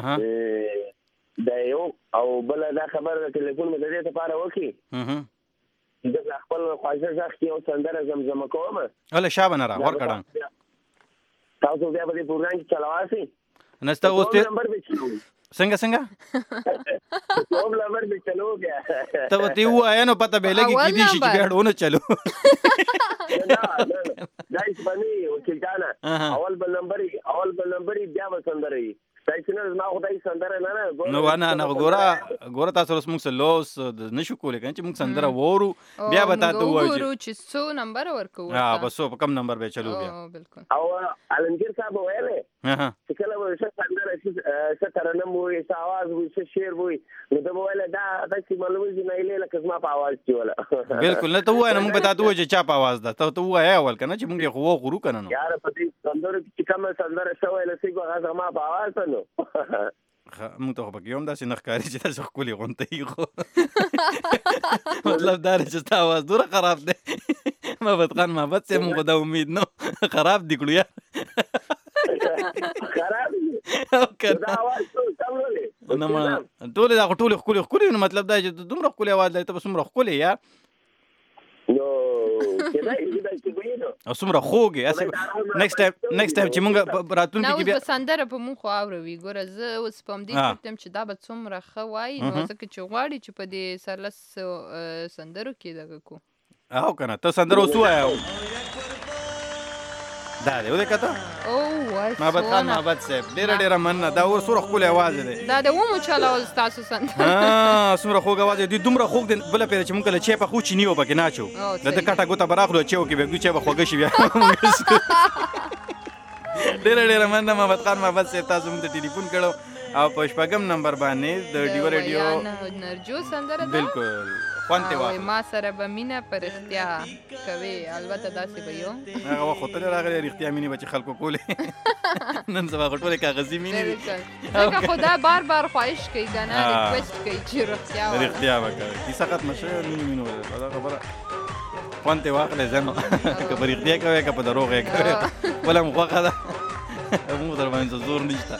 د یو او بله دا خبره د ټلیفون مې د دې لپاره وکړي د خپل خواږه غږ کې یو سندره زمزمه کوم هله شا به نه را ورکړه تاسو بیا په دې پروګرام کې چلاواسئ نه ستا اوس تې نمبر به چلو څنګه څنګه کوم نمبر به چلو بیا ته به تې ووایه نو پته به یې لګي کېدای شي چې بیا ونه چلو دا هیڅ به نه وي وکیل جانه اول به نمبر اول به نمبر بیا به سندره وي نو نه نه ګوره ګوره تاسو اوس موږ سره لوس نشو کولی که نه چې موږ سندره وورو بیا به تا ته ووایو چې څو نمبر ورکوو بس څو په کم نمبر به چلو بیا او علمګیر صاحب ویلی چې کله به ښه سندره ښه ترنم ووایي ښه اواز ووایي ښه شعر ووایي نو ده به ویلی دا داسې معلومېږي چې نایلې لکه زما په اواز کې وله بلکل نه ته ووایه نه موږ به تا ته ووایو چې چا په اواز ده ته ته ووایه اول که نه چې موږ یې خو وغورو که نه نو یاره په دې سندرو کې چې کومه سندره ښه ویله صحیح هغه زما په اواز ته نو موږ ته خو پکې هم داسې نه ښکاري چې داسې ښکلې غونته یي خو مطلب دا دی چې ستا اواز دومره خراب دی محمد خان محمد صاحب موږ خو دا امید نه خراب دي کړو یار خراب دي دا اواز ټول ولې نه ټولې دا خو ټولې ښکلې ښکلې نو مطلب دا چې دومره ښکلې اواز لري ته به څومره ښکلې یا نو کېدای شي داسې به وي نو او څومره خوږ یې نیکسټ ټایم نیکسټ ټایم چې موږ راتلونکي کې بیا نه اوس به سندره په مونږ خو اوروي ګوره زه اوس په همدې فکر یم چې دا به څومره ښه وایي نو ځکه چې غواړي چې په دې سرلس سندرو کې دغه کو او که نه ته سندره اوس ووایه دا دی ودې کته محمد خان محمد صاحب ډېره ډېره مننه دا اوس څومره ښکلی اواز دی دا د ومو چلول ستاسو سندره څومره خوږ اواز دی دوی دومره خوږ دی بله پیدا چې مونږ کله چای پخو چیني به پکې ناچو د ده کټه ګوته به راخلو چای وکړي بیا دوی چای به خوږه شي بیا ډېره ډېره مننه محمد خان محمد صاحب تاسو موږ ته ټلیفون کړو او په شپږم نمبر باندې د ډیو ریډیو نرجو سندره ده بالکل خوند ته واخلئ ما سره به مینه په رښتیا کوي البته داسې به یو هغه وخت ته راغلی رښتیا مینې به چې خلکو کولې نن سبا خو ټولې کاغذي مینې دي ځکه خو دا بار بار خواهش کوي که نه ریکویسټ کوي چې رښتیا وایي رښتیا به کوي کیسه ختمه شوې مینې مینې دا خبره خوند ته واخلئ ځه نو که په رښتیا کوې که په دروغ یې کوې بله هم خوښه ده موږ در باندې زور نشته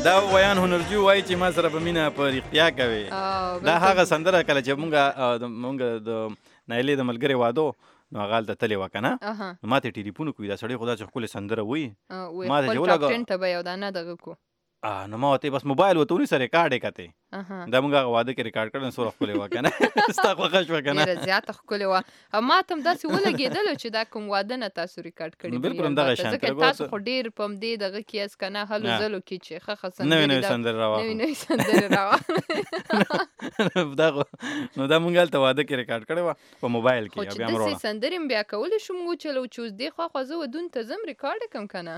دا ویان هنرجو وایي چې ما سره په مینه په رښتیا کوي. دا هغه سندره کله چې مونږ مونږ د نایلې د ملګري واده نو هغه هلته تلې وه که نه نو ما ته ټلیفون وکړي دا سړی خو دا چې ښکلې سندره وایي ما ته چې ولګه ته به یو دانه دغه کو نو ما ورته بس موبایل ورته ونیسه ریکارډ یې کتې دا مونږ هغه واده کې ریکارډ کړی نو څومره ښکلې وه که نه ستا خوښه شوه که نه ډېره زیاته ښکلې وه او ما ته هم داسې ولګېدلو چې دا کوم واده نه تاسو ریکارډ کړي بلکل همدغه شان ځکه تاسو خو ډېر په همدې دغه کې یاست که نه هلو ځلو کې چې ښه ښه سندرې نوې نوې سندرې راواخلو نوې نوې سندرې راواخلو دا نو دا مونږ هلته واده کې ریکارډ کړی وه په موبایل کې خو چې داسې سندرې هم بیا کولی شو موږ وچلو چې اوس دې خوا خوا زه ودون ته ځم ریکارډ یې کړم که نه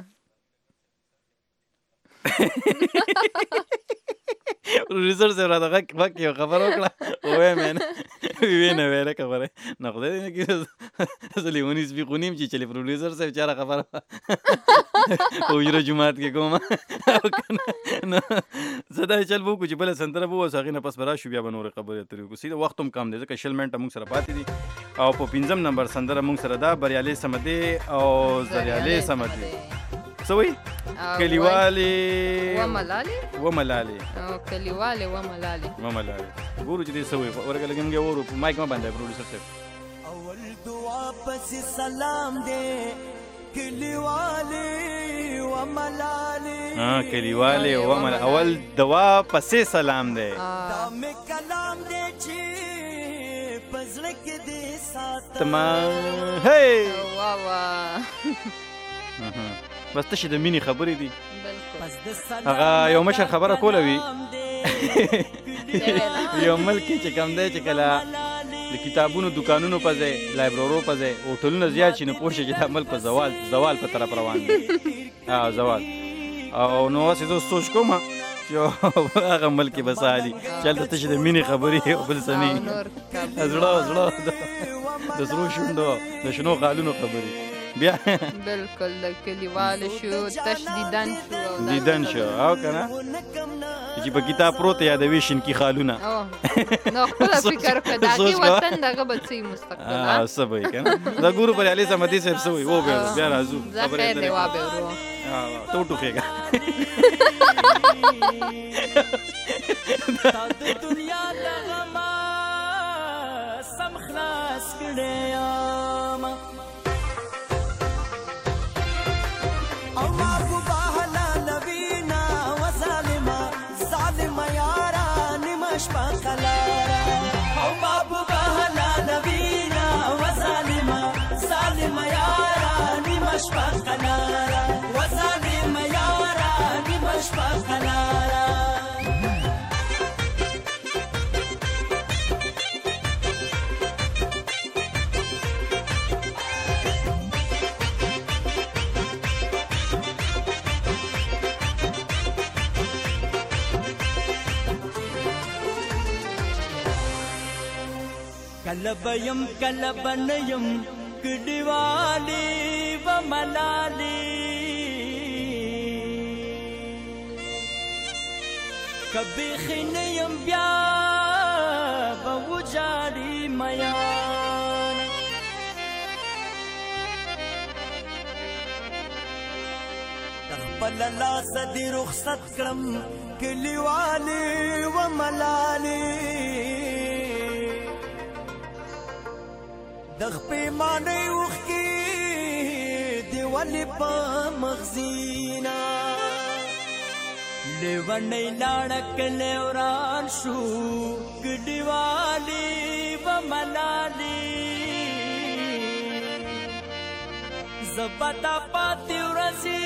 پروډوسر صاحب راته غږ غږ یو خبره وکړه ووایم یې نه ویې نه ویله خبره نه خدای دې نه کړي زه لیوني سپي خو نیم چې چلې پروډوسر صاحب چاره خبره په حجره جومات کې کومه نو زه دا چل به وکړو چې بله سندره به ووسو هغې نه پس به راشو بیا به نورې خبرې اترې وکړو سیده وخت هم کم دی ځکه شل منټه موږ سره پاتې دي او په پنځم نمبر سندره موږ سره ده بریالۍ سمدې او زریالۍ سمدې څه وایي کلیوالې وملالې وملالې کلیوالې وملالې وملالې ګورو چې دې څه وایي ورګه لږ موږ یې اورو مایک مه بندوئ پروډوسر صاحب اول دعا پسې سلام دی کلیوالې وملالې کلیوالې وملالې اول دعا پسې سلام دی دا مې کلام دی چې په زړه کې دې ساتم هی واه واه بس تشې د مینې خبرې دي هغه یو مشر خبره کوله وي یو ملک کې چې کم دی چې کله د کتابونو دکانونو په ځای لایبرورو په ځای هوټلونه زیات شي نو پوه شي چې دا ملک په زوال زوال په طرف روان دی زوال او نو هسې زه سوچ کوم چې هغه ملک کې به څه حالي چې هلته تشې د مینې خبرې او بل څه نه زړه زړه د سرو شونډو د شنو خالونو خبرې بیا بالکل د کلیواله شو تش دیدن شو دیدن شو او کنه چې په کتاب پروت یادوي شینکی خالونه نو خپل فکر کړه دغه وطن دغه بچي مستقبل ها سبای کنه دا ګورو پر علي سمدي صاحب سوې و بیا راځو خبره دی وا به ورو ها تو ټوخېګا د دنیا دغه ما سم خلاص کړه کله بیم کله بنیم کډیوالی وملالی کبی خینیم بیا بوجالی میان تخبل لاس دی رخصت کرم کلیوالی وملالی دغ پیمانه وخی دیوالی پا مغزینا لیوانی لارک لیوران شو گدیوالی و ملالی زبتا پاتی ورزی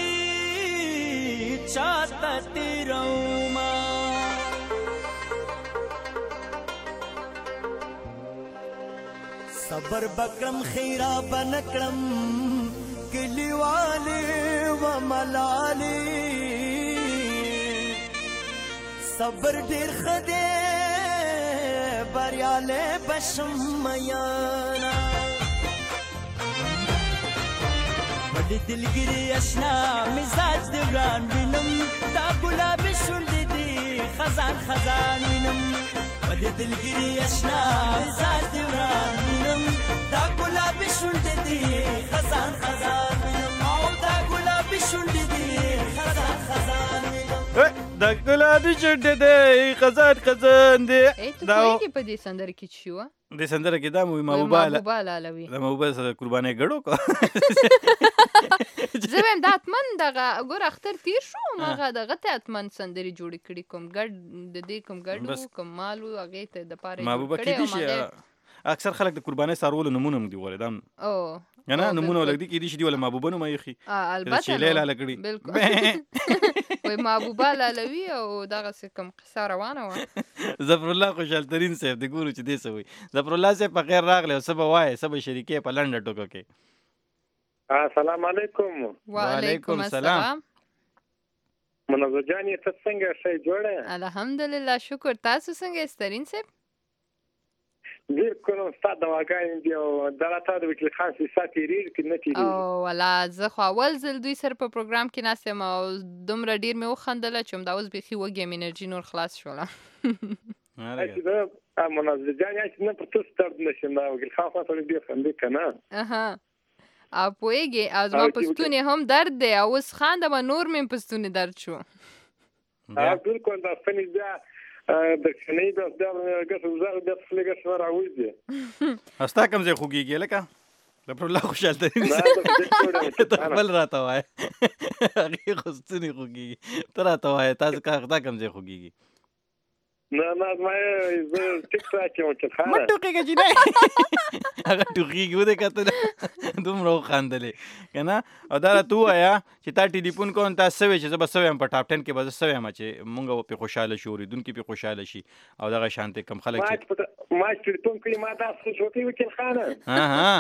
چاہتا تیروما صبر بکرم خیرا بنکرم کلیوالی و ملالی صبر ډیر خدای بریاله بشم میانا وړي دلګری آشنا مزاج دی وران وینم دا ګلاب شونډې دی خزان خزان وینم وړي دلګری آشنا مزاج دی وران وینم دا ګلاب شونډې دی خزان خزان وینم او دا ګلاب شونډې دی خزان خزان وینم د ګلابي شونډې دی خزان خزان دی ای ته پوهېږې په دې سندره کې څه شوه دې سندره کې دا مو محبوبه محبوبه لالوي د محبوبه سره قربانۍ ګډو کو زه وایم دا اتمن دغه ګوره اختر تیر شو هغه دغه ته اتمن سندرې جوړې کړي کوم ګډ د دې کوم ګډ وو کوم مال وو هغې ته د پاره محبوبه کېدی شي اکثر خلک د قربانۍ څارولو نمونه هم دي غواړي دا او نه نمونه ولګ دي کېدی شي دی ولا محبوبه نوم یې خي البته چې لیلا لکړي بالکل وای محبوبه لالوي او دغه کوم قصه روانه وه ظفر الله خوشحال ترین صاحب د ګورو چې دې څه وي ظفر الله صاحب په خیر راغلی او څه به وایې څه به شریکې په لنډه ټوکه کې السلام علیکم وعلیکم السلام منوزه جانې ته څنګه ښه جوړه الحمدلله شکر تاسو څنګه استرین صاحب ډېر کوم ستا دواګانې دي او دا راته د وکیل خان سیسه تېرېږي که نه تېرېږي او والا زه خو اول ځل دوی سره په پروګرام کې ناست یم او دومره ډېر مې وخندله چې همدا اوس بیخي وږې یم انرژي نور خلاص شوله چې زه منوزه جانې چې نه پر تو سترد نه شم دا وکیل خان خوا سړی ډېر خندي که نه اها او پوهېږې او زما پستونې هم درد دی او اوس خاندم نور مې پستونې درد شو بالکل دا ستنې بیا د کنۍ د ځل ګس وزاره د فلګس راوځي استا کوم ځای خوږیږي لکه د پر الله خوشحال دی ته خپل راته وای هغه خوستنی خوږیږي ته راته وای تاسو کا خدا کوم ځای خوږیږي نه نه ما زه ټیک ټاک یم چې خانه مټو کې چې نه هغه ټوخیږي و دې کته دومره خاندلې کنه او دا ته وایا چې تا ټلیفون کوم تاسو وی چې زه به سویم په ټاپ ټن کې به سویم چې مونږ په خوشاله شو ریدونکو په خوشاله شي او دغه شانته کم خلک چې ما ټلیفون کوي ما تاسو شو کوي وکیل خانه ها ها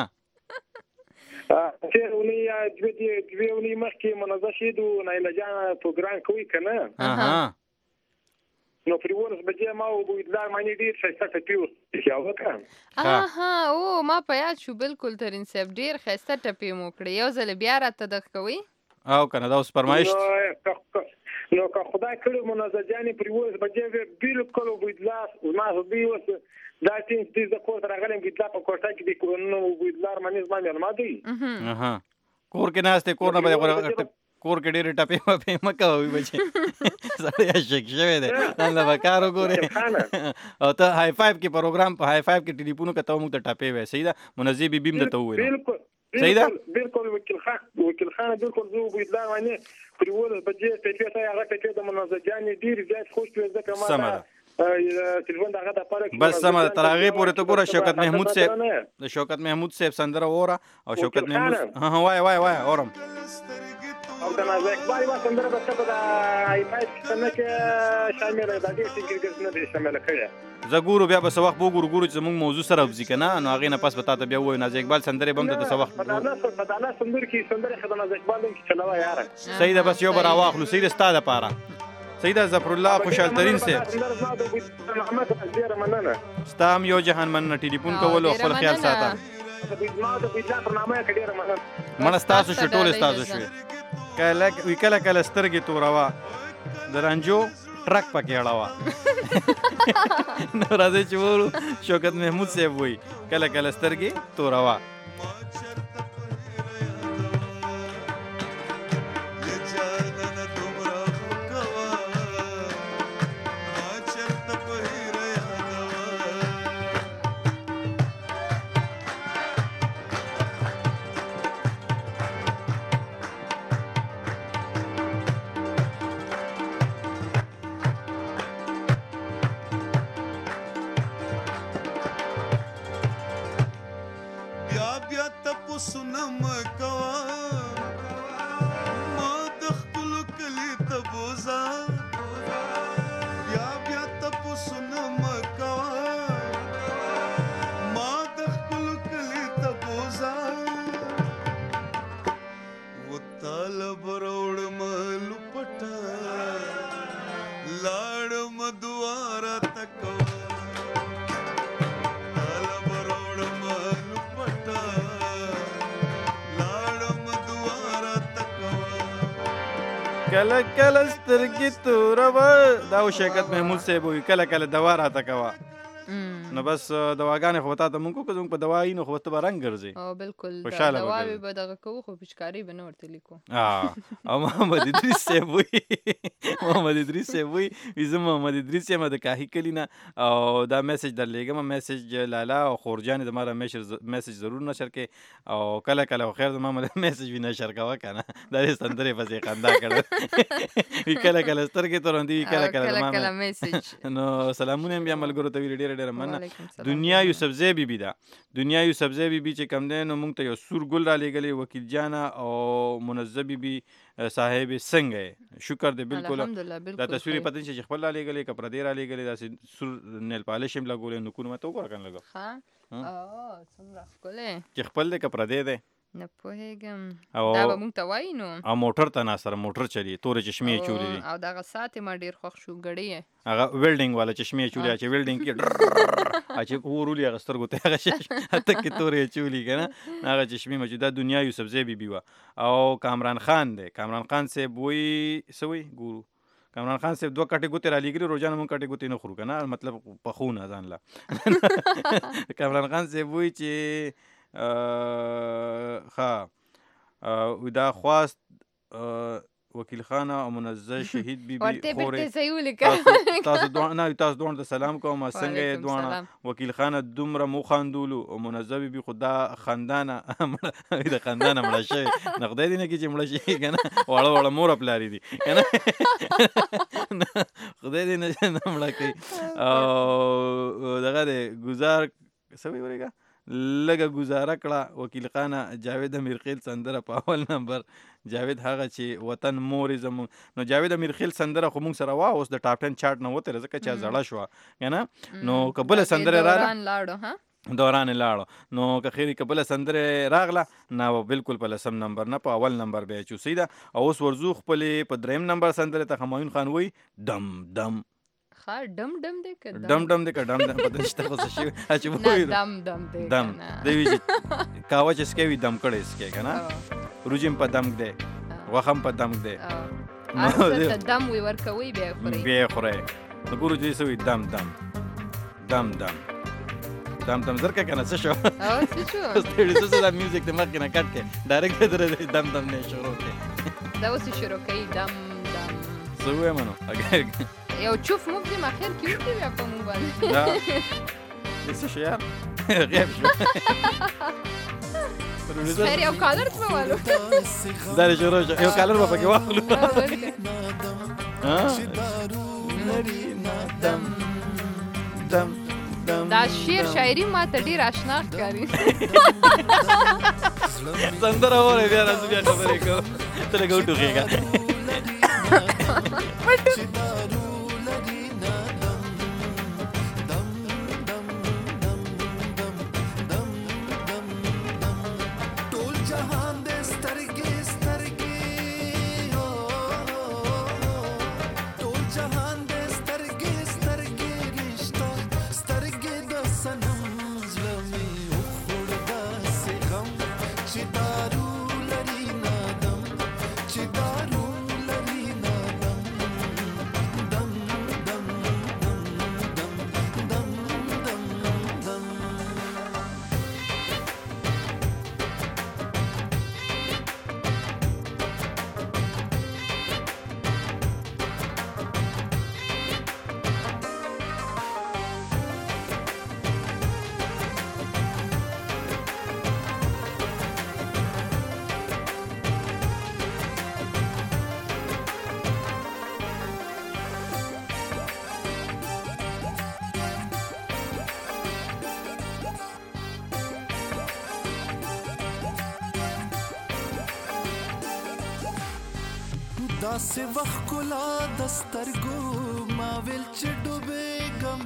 چې ونی د دې د ونی مخکې منځ شي دو نایله جان پروګرام کوي کنه ها نو پریورس بجې ما او بویدلار معنی ډیر ښه څه پیو چې وکړم اها او ما په یاد شو بالکل ترین صاحب ډیر ښه ټپې مو کړې یو ځل بیا راته دغه کوي او کنه دا اوس فرمایش نو که خدای کړو منازه جانې پریورس بجې بالکل بویدلار ما زه اوس دا تین دې د کور راغلم بویدلار په کوټه کې د کورونو بویدلار معنی زما نه ما دی اها کور کې ناشته کور نه به کور کې ډېرې ټپې مپې مه کوئ بچې سړی عاشق شوی دی الله به کار وګورې او ته های فایو کې پروګرام په های فایو کې ټلیفون وکړه ته موږ ته ټپې وایې صحیح ده منزه بي بي هم درته وویل صحیح ده بالکل وکیل خان وکیل خان بالکل زه وبیدلار باندې پریول بجې ټپې ته هغه ټپې د منزه جانې ډېر زیات خوش شو ځکه ما تلیفون دغه د پاره بس سم تر هغه پورې ته ګوره شوکت محمود صاحب د شوکت محمود صاحب سندره وره او شوکت محمود ها وای وای وای اورم او د نازک اقبال ما سندره بس په آی پاد کې څنګه کې شامل ده د دې څنګه نه دي شامل کړي زه ګورو بیا به څه وخت وګورو ګورو چې موږ موضوع سره وځي کنه نو هغه نه پس به تاسو بیا وایو نازک اقبال سندره بم د څه وخت په دانا په دانا سندره کې سندره خدای نازک اقبال کې چلاوه یار صحیح ده بس یو بر واخلو صحیح ده ستاده پاره صحیح ده ظفر الله خوشحال ترین صاحب ستام یو جهان من ټلیفون کول او خپل خیال ساته مړه ستاسو شو ټول ستاسو شو کله وی کله کله سترګې توروا درنجو ټرک پکې اړوا نو راځي چې وو شوکت محمود صاحب وی کله کله سترګې توروا کله کله سترګې توروا دا شوکت محمود صاحب وی کله کله دوا راته کوا نو بس دواګانې خو تا ته مونږ کو په دوايي نو خو ته به رنګ ګرځي او بالکل خوشاله دواوی به دغه کوو خو پچکاری به نه ورته لیکو او محمد ادریس صاحب وی محمد ادریس صاحب وی زه محمد ادریس یم د کاهی کلینا او دا میسج در لګم میسج لالا او خورجان د ماره میسج ضرور نشر کې او کله کله خیر د ما میسج وی نشر کاوه کنه دا ستندرې پسې خندا کړه وی کله کله سترګې تورندې کله کله کله میسج نو سلامونه بیا ملګرو ته ډېر ډېر مننه دنیا یوسفزی بیبي دا دنیا یوسفزی بیبي چې کم دی نو موږ ته یو سور ګل را لېږلی وکیل جانا او منزه بیبي صاحب څنګه شکر دی بالکل دا تصویر پته چې خپل را لېږلی که پردې را لېږلی داسې سور نیل پالش هم لګولی نوکونه ماته وګوره کنه لږ ښه څومره ښکلی چې خپل دی که پردې دی نه پوهېږم دا به موږ ته وایي نو او موټر ته ناست سره موټر چلی تورې چشمې یې چولې دي او دغه ساعت یې ما ډېر خوښ شو ګړۍ یې هغه ویلډینګ والا چشمې یې چولې چې ویلډینګ کې چې ورولي هغه سترګو ته هغه هته کې تورې یې چولې که نه هغه چشمې مې چې دا دنیا یوسفزی بیبي وه او کامران خان دی کامران خان صاحب وایي څه وایي ګورو کامران خان صاحب دوه کټې ګوتې را لېږلي روزانه مونږ کټې ګوتې نه خورو که نه مطلب پخونه ځان له کامران خان صاحب وایي چې ښه دا خواست وکیل خانه او منزه شهید بیبي خورې تاسو دواړه تاسو دواړو ته سلام کوم څنګه یې دواړه وکیل خانه دومره مو خاندولو او منزه بیبي خو دا خندانه د خندانه مړه شوې نه خدای دې نه کړي چې مړه شي که نه واړه واړه مور پلارې دي که نه خدای دې نه مړه کوي او دغه دی ګزار څه وایي ورېږه لږه ګزاره کړه وکیل خانه جاوید امیرخیل سندره په اول نمبر جاوید هغه چې وطن مورې زموږ نو جاوید امیرخیل سندره خو موږ سره وه اوس د ټاپ ټن چارټ نه وتله ځکه چې زړه شوه که نه نو که بله سندره راغله دوران لاړو نو که خیري که بله سندرې راغله نه بالکل په لسم نمبر نه په اول نمبر به یې چوسی ده او اوس ورځو خپلې په دریم نمبر سندرې ته همایون خان وایي دم دم دم دم دی که دم دم دی که دم دم پته نشته خو څه شوي چې وایي دم دم دی دم دی وي چې کاوه چې سکې وي دم کړی سکې که نه روجیم په دمک دی غوښه هم په دمک دی هر څه ته دم وي ورکوئ بیا یې خورئ بیا یې خورئ نو ګورو چې څه وي دم دم دم دم دم دم زر که که نه څه شو څه شو ستړي څه دا میوزیک د مخکې نه کټ کړې ډایرکټ در دم دم نه شروع کړې دا اوس یې شروع کوي دم دم څه ووایم نو یو چوف موږ دې ماخر کې وکړي بیا په موږ باندې څه شو یار غیب شو خیر یو کالر ته والو دا دې شروع شو یو کالر به پکې واخلو دم دم دا شعر شاعري ما ته ډېر اشنا ښکاري سندره وره بیا راځو بیا خبرې کوو ته لږ وټوخېږه داسې وخت کلا د سترګو ما ویل چې ډوبېږم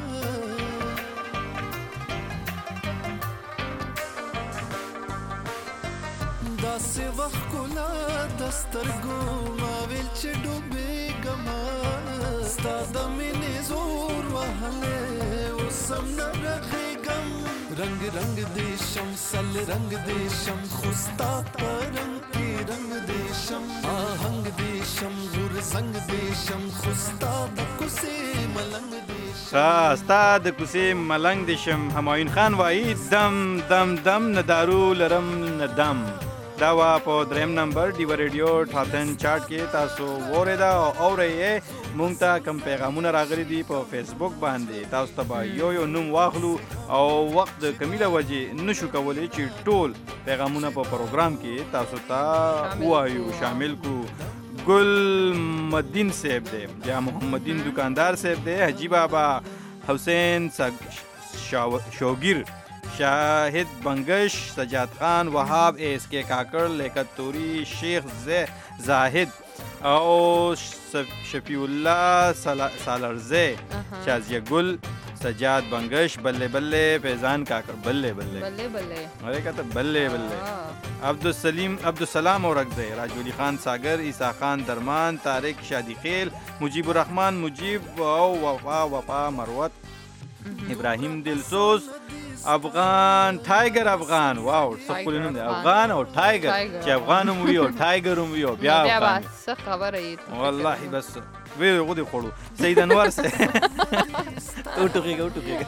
داسې وخت کلا د سترګو ما ویل چې ډوبېږم ستا د مینې زور وهلی اوس هم نه رغېږم رنګ رنګ دې شم سل رنګ دې شم خو ستا په رنګ کې رنګ دې شم آهنګ دې شم غورځنګ دې شم خو ستا د کوڅې ملنګ دې شم ښه ستا د کوڅې ملنګ د شم همایون خان وایي دم دم دم نه دارو لرم نه دم. دا وا په دریم نمبر ډیو ریډیو ټاپ ټن چارټ کې تاسو واورېده او اورئ یې. مونږ ته کوم پیغامونه راغلي دي په فیسبوک باندې تاسو ته به یو یو نوم واخلو او وخت د کمی له وجې نشو کولی چې ټول پیغامونه په پروګرام کې تاسو ته ووایو شامل کو. ګل مدین صاحب دی یا محمدین دکاندار صاحب دی، حجی بابا، حسین شوگیر، شاهد بنگش، سجاد خان، وهاب ایس کے کاکڑ، لیکت توری، شیخ زاہد او شفیع اللہ سالرزے، شازیہ گل، سجاد بنگش، بلے بلے، فیضان کاکڑ، بلے بلے بلے بلے ارے کہتا بلے بلے، عبدالسلیم عبدالسلام اورکزے، راجو علی خان ساگر، عیسیٰ خان درمان، طارق شادی خیل، مجیب الرحمن مجیب او وفا وفا مروت، ابراہیم دلسوز، افغان ټایګر افغان. واو څه نوم دی، افغان او ټایګر، چې افغان هم وي او ټایګر هم وي او بیا افغان. څه خبره یې والله بس ویې غودې خوړو. سید انور سے وټوخېږه وټوخېږه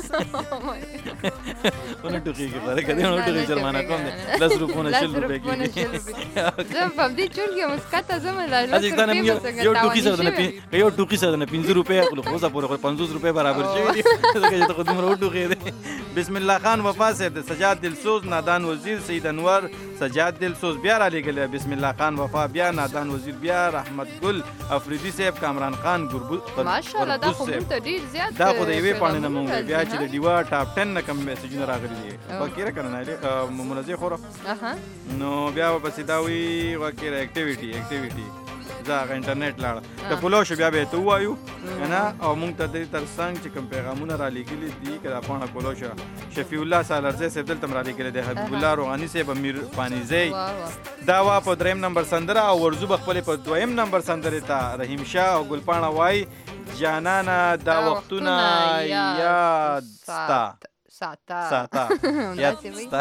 ونه ټوخېږي خو که دې ونه ټوخېږي جرمانه کوم دی لس روپونه شل روپۍ کېږي. زه په همدې چور کې مسکته ځم لس روپۍ یو ټوخي سره نه که یو ټوخي سره نه پنځه روپۍ اخلو خو اوسه پورې خو پنځوس روپۍ برابر شوي دي ځکه چې ته خو دومره وټوخېدې. بسم الله خان وفا صاحب د سجاد دلسوز، نادان وزیر، سید انور، سجاد دلسوز بیا را لېږلی. بسم الله خان وفا بیا، نادان وزیر بیا، رحمت ګل افریدي صاحب، کامران خان ګربوز. ماشاءالله دا خو موږ ته ډېر زیات دا خو د یوې پاڼې نه مونږ بیا چې د ډیوا ټاپ ټن نه کوم میسجونه راغلي دي وکیره که نه نایلې منزه خوره نو بیا به پسې دا وي وکیره اکټیویټي اکټیویټي زه هغه انټرنیټ لاړه د پلو شو بیا به یې ته ووایو که نه او مونږ ته دې تر څنګ چې کوم پیغامونه رالیږلي دي که دا پاڼه کولو شه. شفیع الله سالرزی صاحب دلته هم رالیږلی دی، حبیب الله روحاني صاحب، امیر پانیزی. دا وا په دریم نمبر سندره او ورزو به خپلې په دویم نمبر سندرې ته رحیم شاه او ګلپاڼه وایي جانانا دا وختونه یاد ستا ساته ساته یاد ستا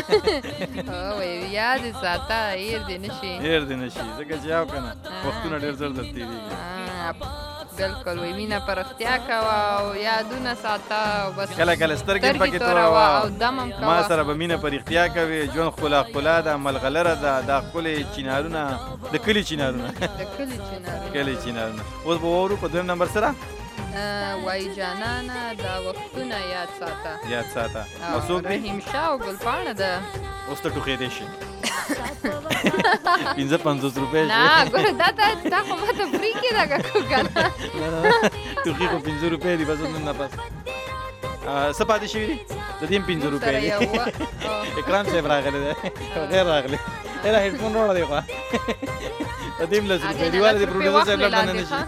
یاد ساته هیر دې نشي هیر دې نشي ځکه چې یو که نه وختونه ډېر زر در تېرېږي. بلکل وایي مینه په رښتیا کوه او یادونه ساته او بس کله کله سترګې پکې توروه او دم هم کوه. ما سره به مینه په رښتیا کوې، ژوند ښکلا ښکلا ده، ملغلره ده، دا ښکلې چینارونه د کلي چینارونه د کلي چینارونه کلي چینارونه. اوس به واورو په دویم نمبر سره وایي جانانه دا وختونه یاد ساته یاد ساته. او څوک دی؟ رحیم شاه او ګلپاڼه ده. اوس ته ټوخېدی شي پنځه پنځوس روپۍ نه ګوره دا ته دا خو ماته فري کې ده که که نه ټوخي خو پنځه روپۍ دي بس نن نه بس څه پاتې شوي دي د دې هم پنځه روپۍ دي. اکرام صاحب راغلی دی غیر راغلی یاره هیډفون راوړه دی خوا د دې هم لس روپۍ دي ولې د پروډیوسر صاحب لپاره نه شي.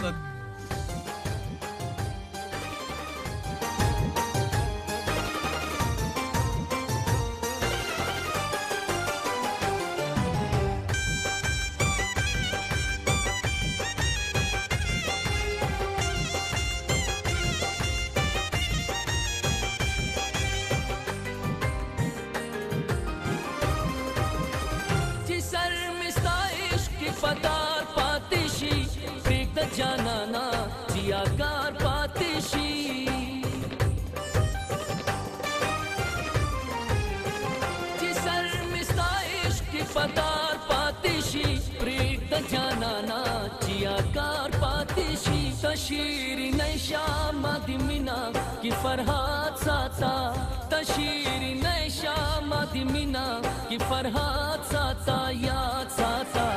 تشیری نیشام دی مینا کی فرحات ساتا تشیری نیشام دی مینا کی فرحات ساتا یاد ساتا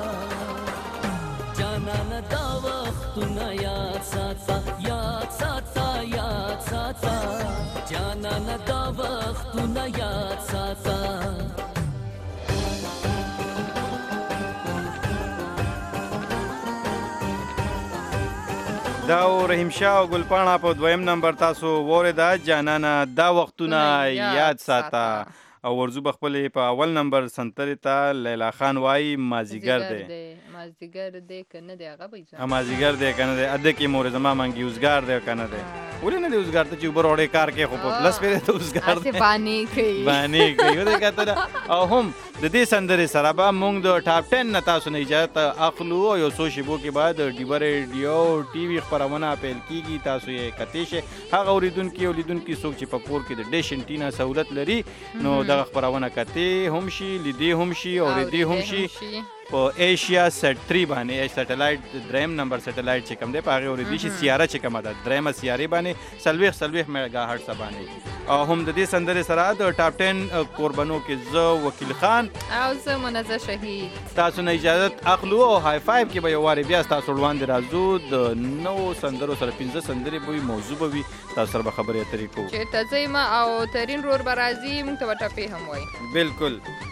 جانا نہ دا وقت نہ یاد ساتا یاد ساتا یاد ساتا جانا نہ دا وقت نہ یاد ساتا. دا او رحیم شاه او ګلپاڼه په دویم نمبر تاسو واورېده جانانه دا وختونه یاد ساته. او ورزو به خپلې په اول نمبر سنترې ته لیلا خان وایي مازدیګر دی مازدیګر دی که نه دی هغه به یې مازدیګر دی که نه دی اده کې مورې زما منګي اوزګار دی که نه دی ولې نه دی اوزګار ته چې اوبه راوړې کار کوې خو په پلس پرې ته اوزګار دی بانې کوي بانې کوي ودې کته ده. او هم د دې سندرې سره به موږ د ټاپ ټن نه تاسو نه اجازه اخلو او یو څو شیبو کې بعد ډیوه ریډیو ټي وي خپرونه پیل کیږي. تاسو یې کتئ شئ. هغه اوریدونکي او لیدونکي څوک چې په کور کې د ډیش انټینا سہولت لري نو دغه خپرونه کتئ هم شي، لیدي هم شي، اورېدي هم شي. په ایشیا سیټ تھری باندې سټلایټ دریم نمبر سټلایټ چې کوم دی په هغه اوریدي شي. سیاره چې کومه ده دریمه سیارې باندې څلوېښت څلوېښت میګا هرټز باندې. او هم د دې سندرې سره د ټاپ ټن قربانو کې زه وکیل خان او زه منزه شهید تاسو نه اجازه اخلو. او های فایو کې به یو وارې بیا تاسو وړاندې راځو د نو سندرو سره. پنځه سندرې به وي، موضوع به وي، تاسو سره به خبرې اترې کوو. چېرته ځئ او ترین رور به راځي، موږ ته به ټپې هم وایي. بالکل.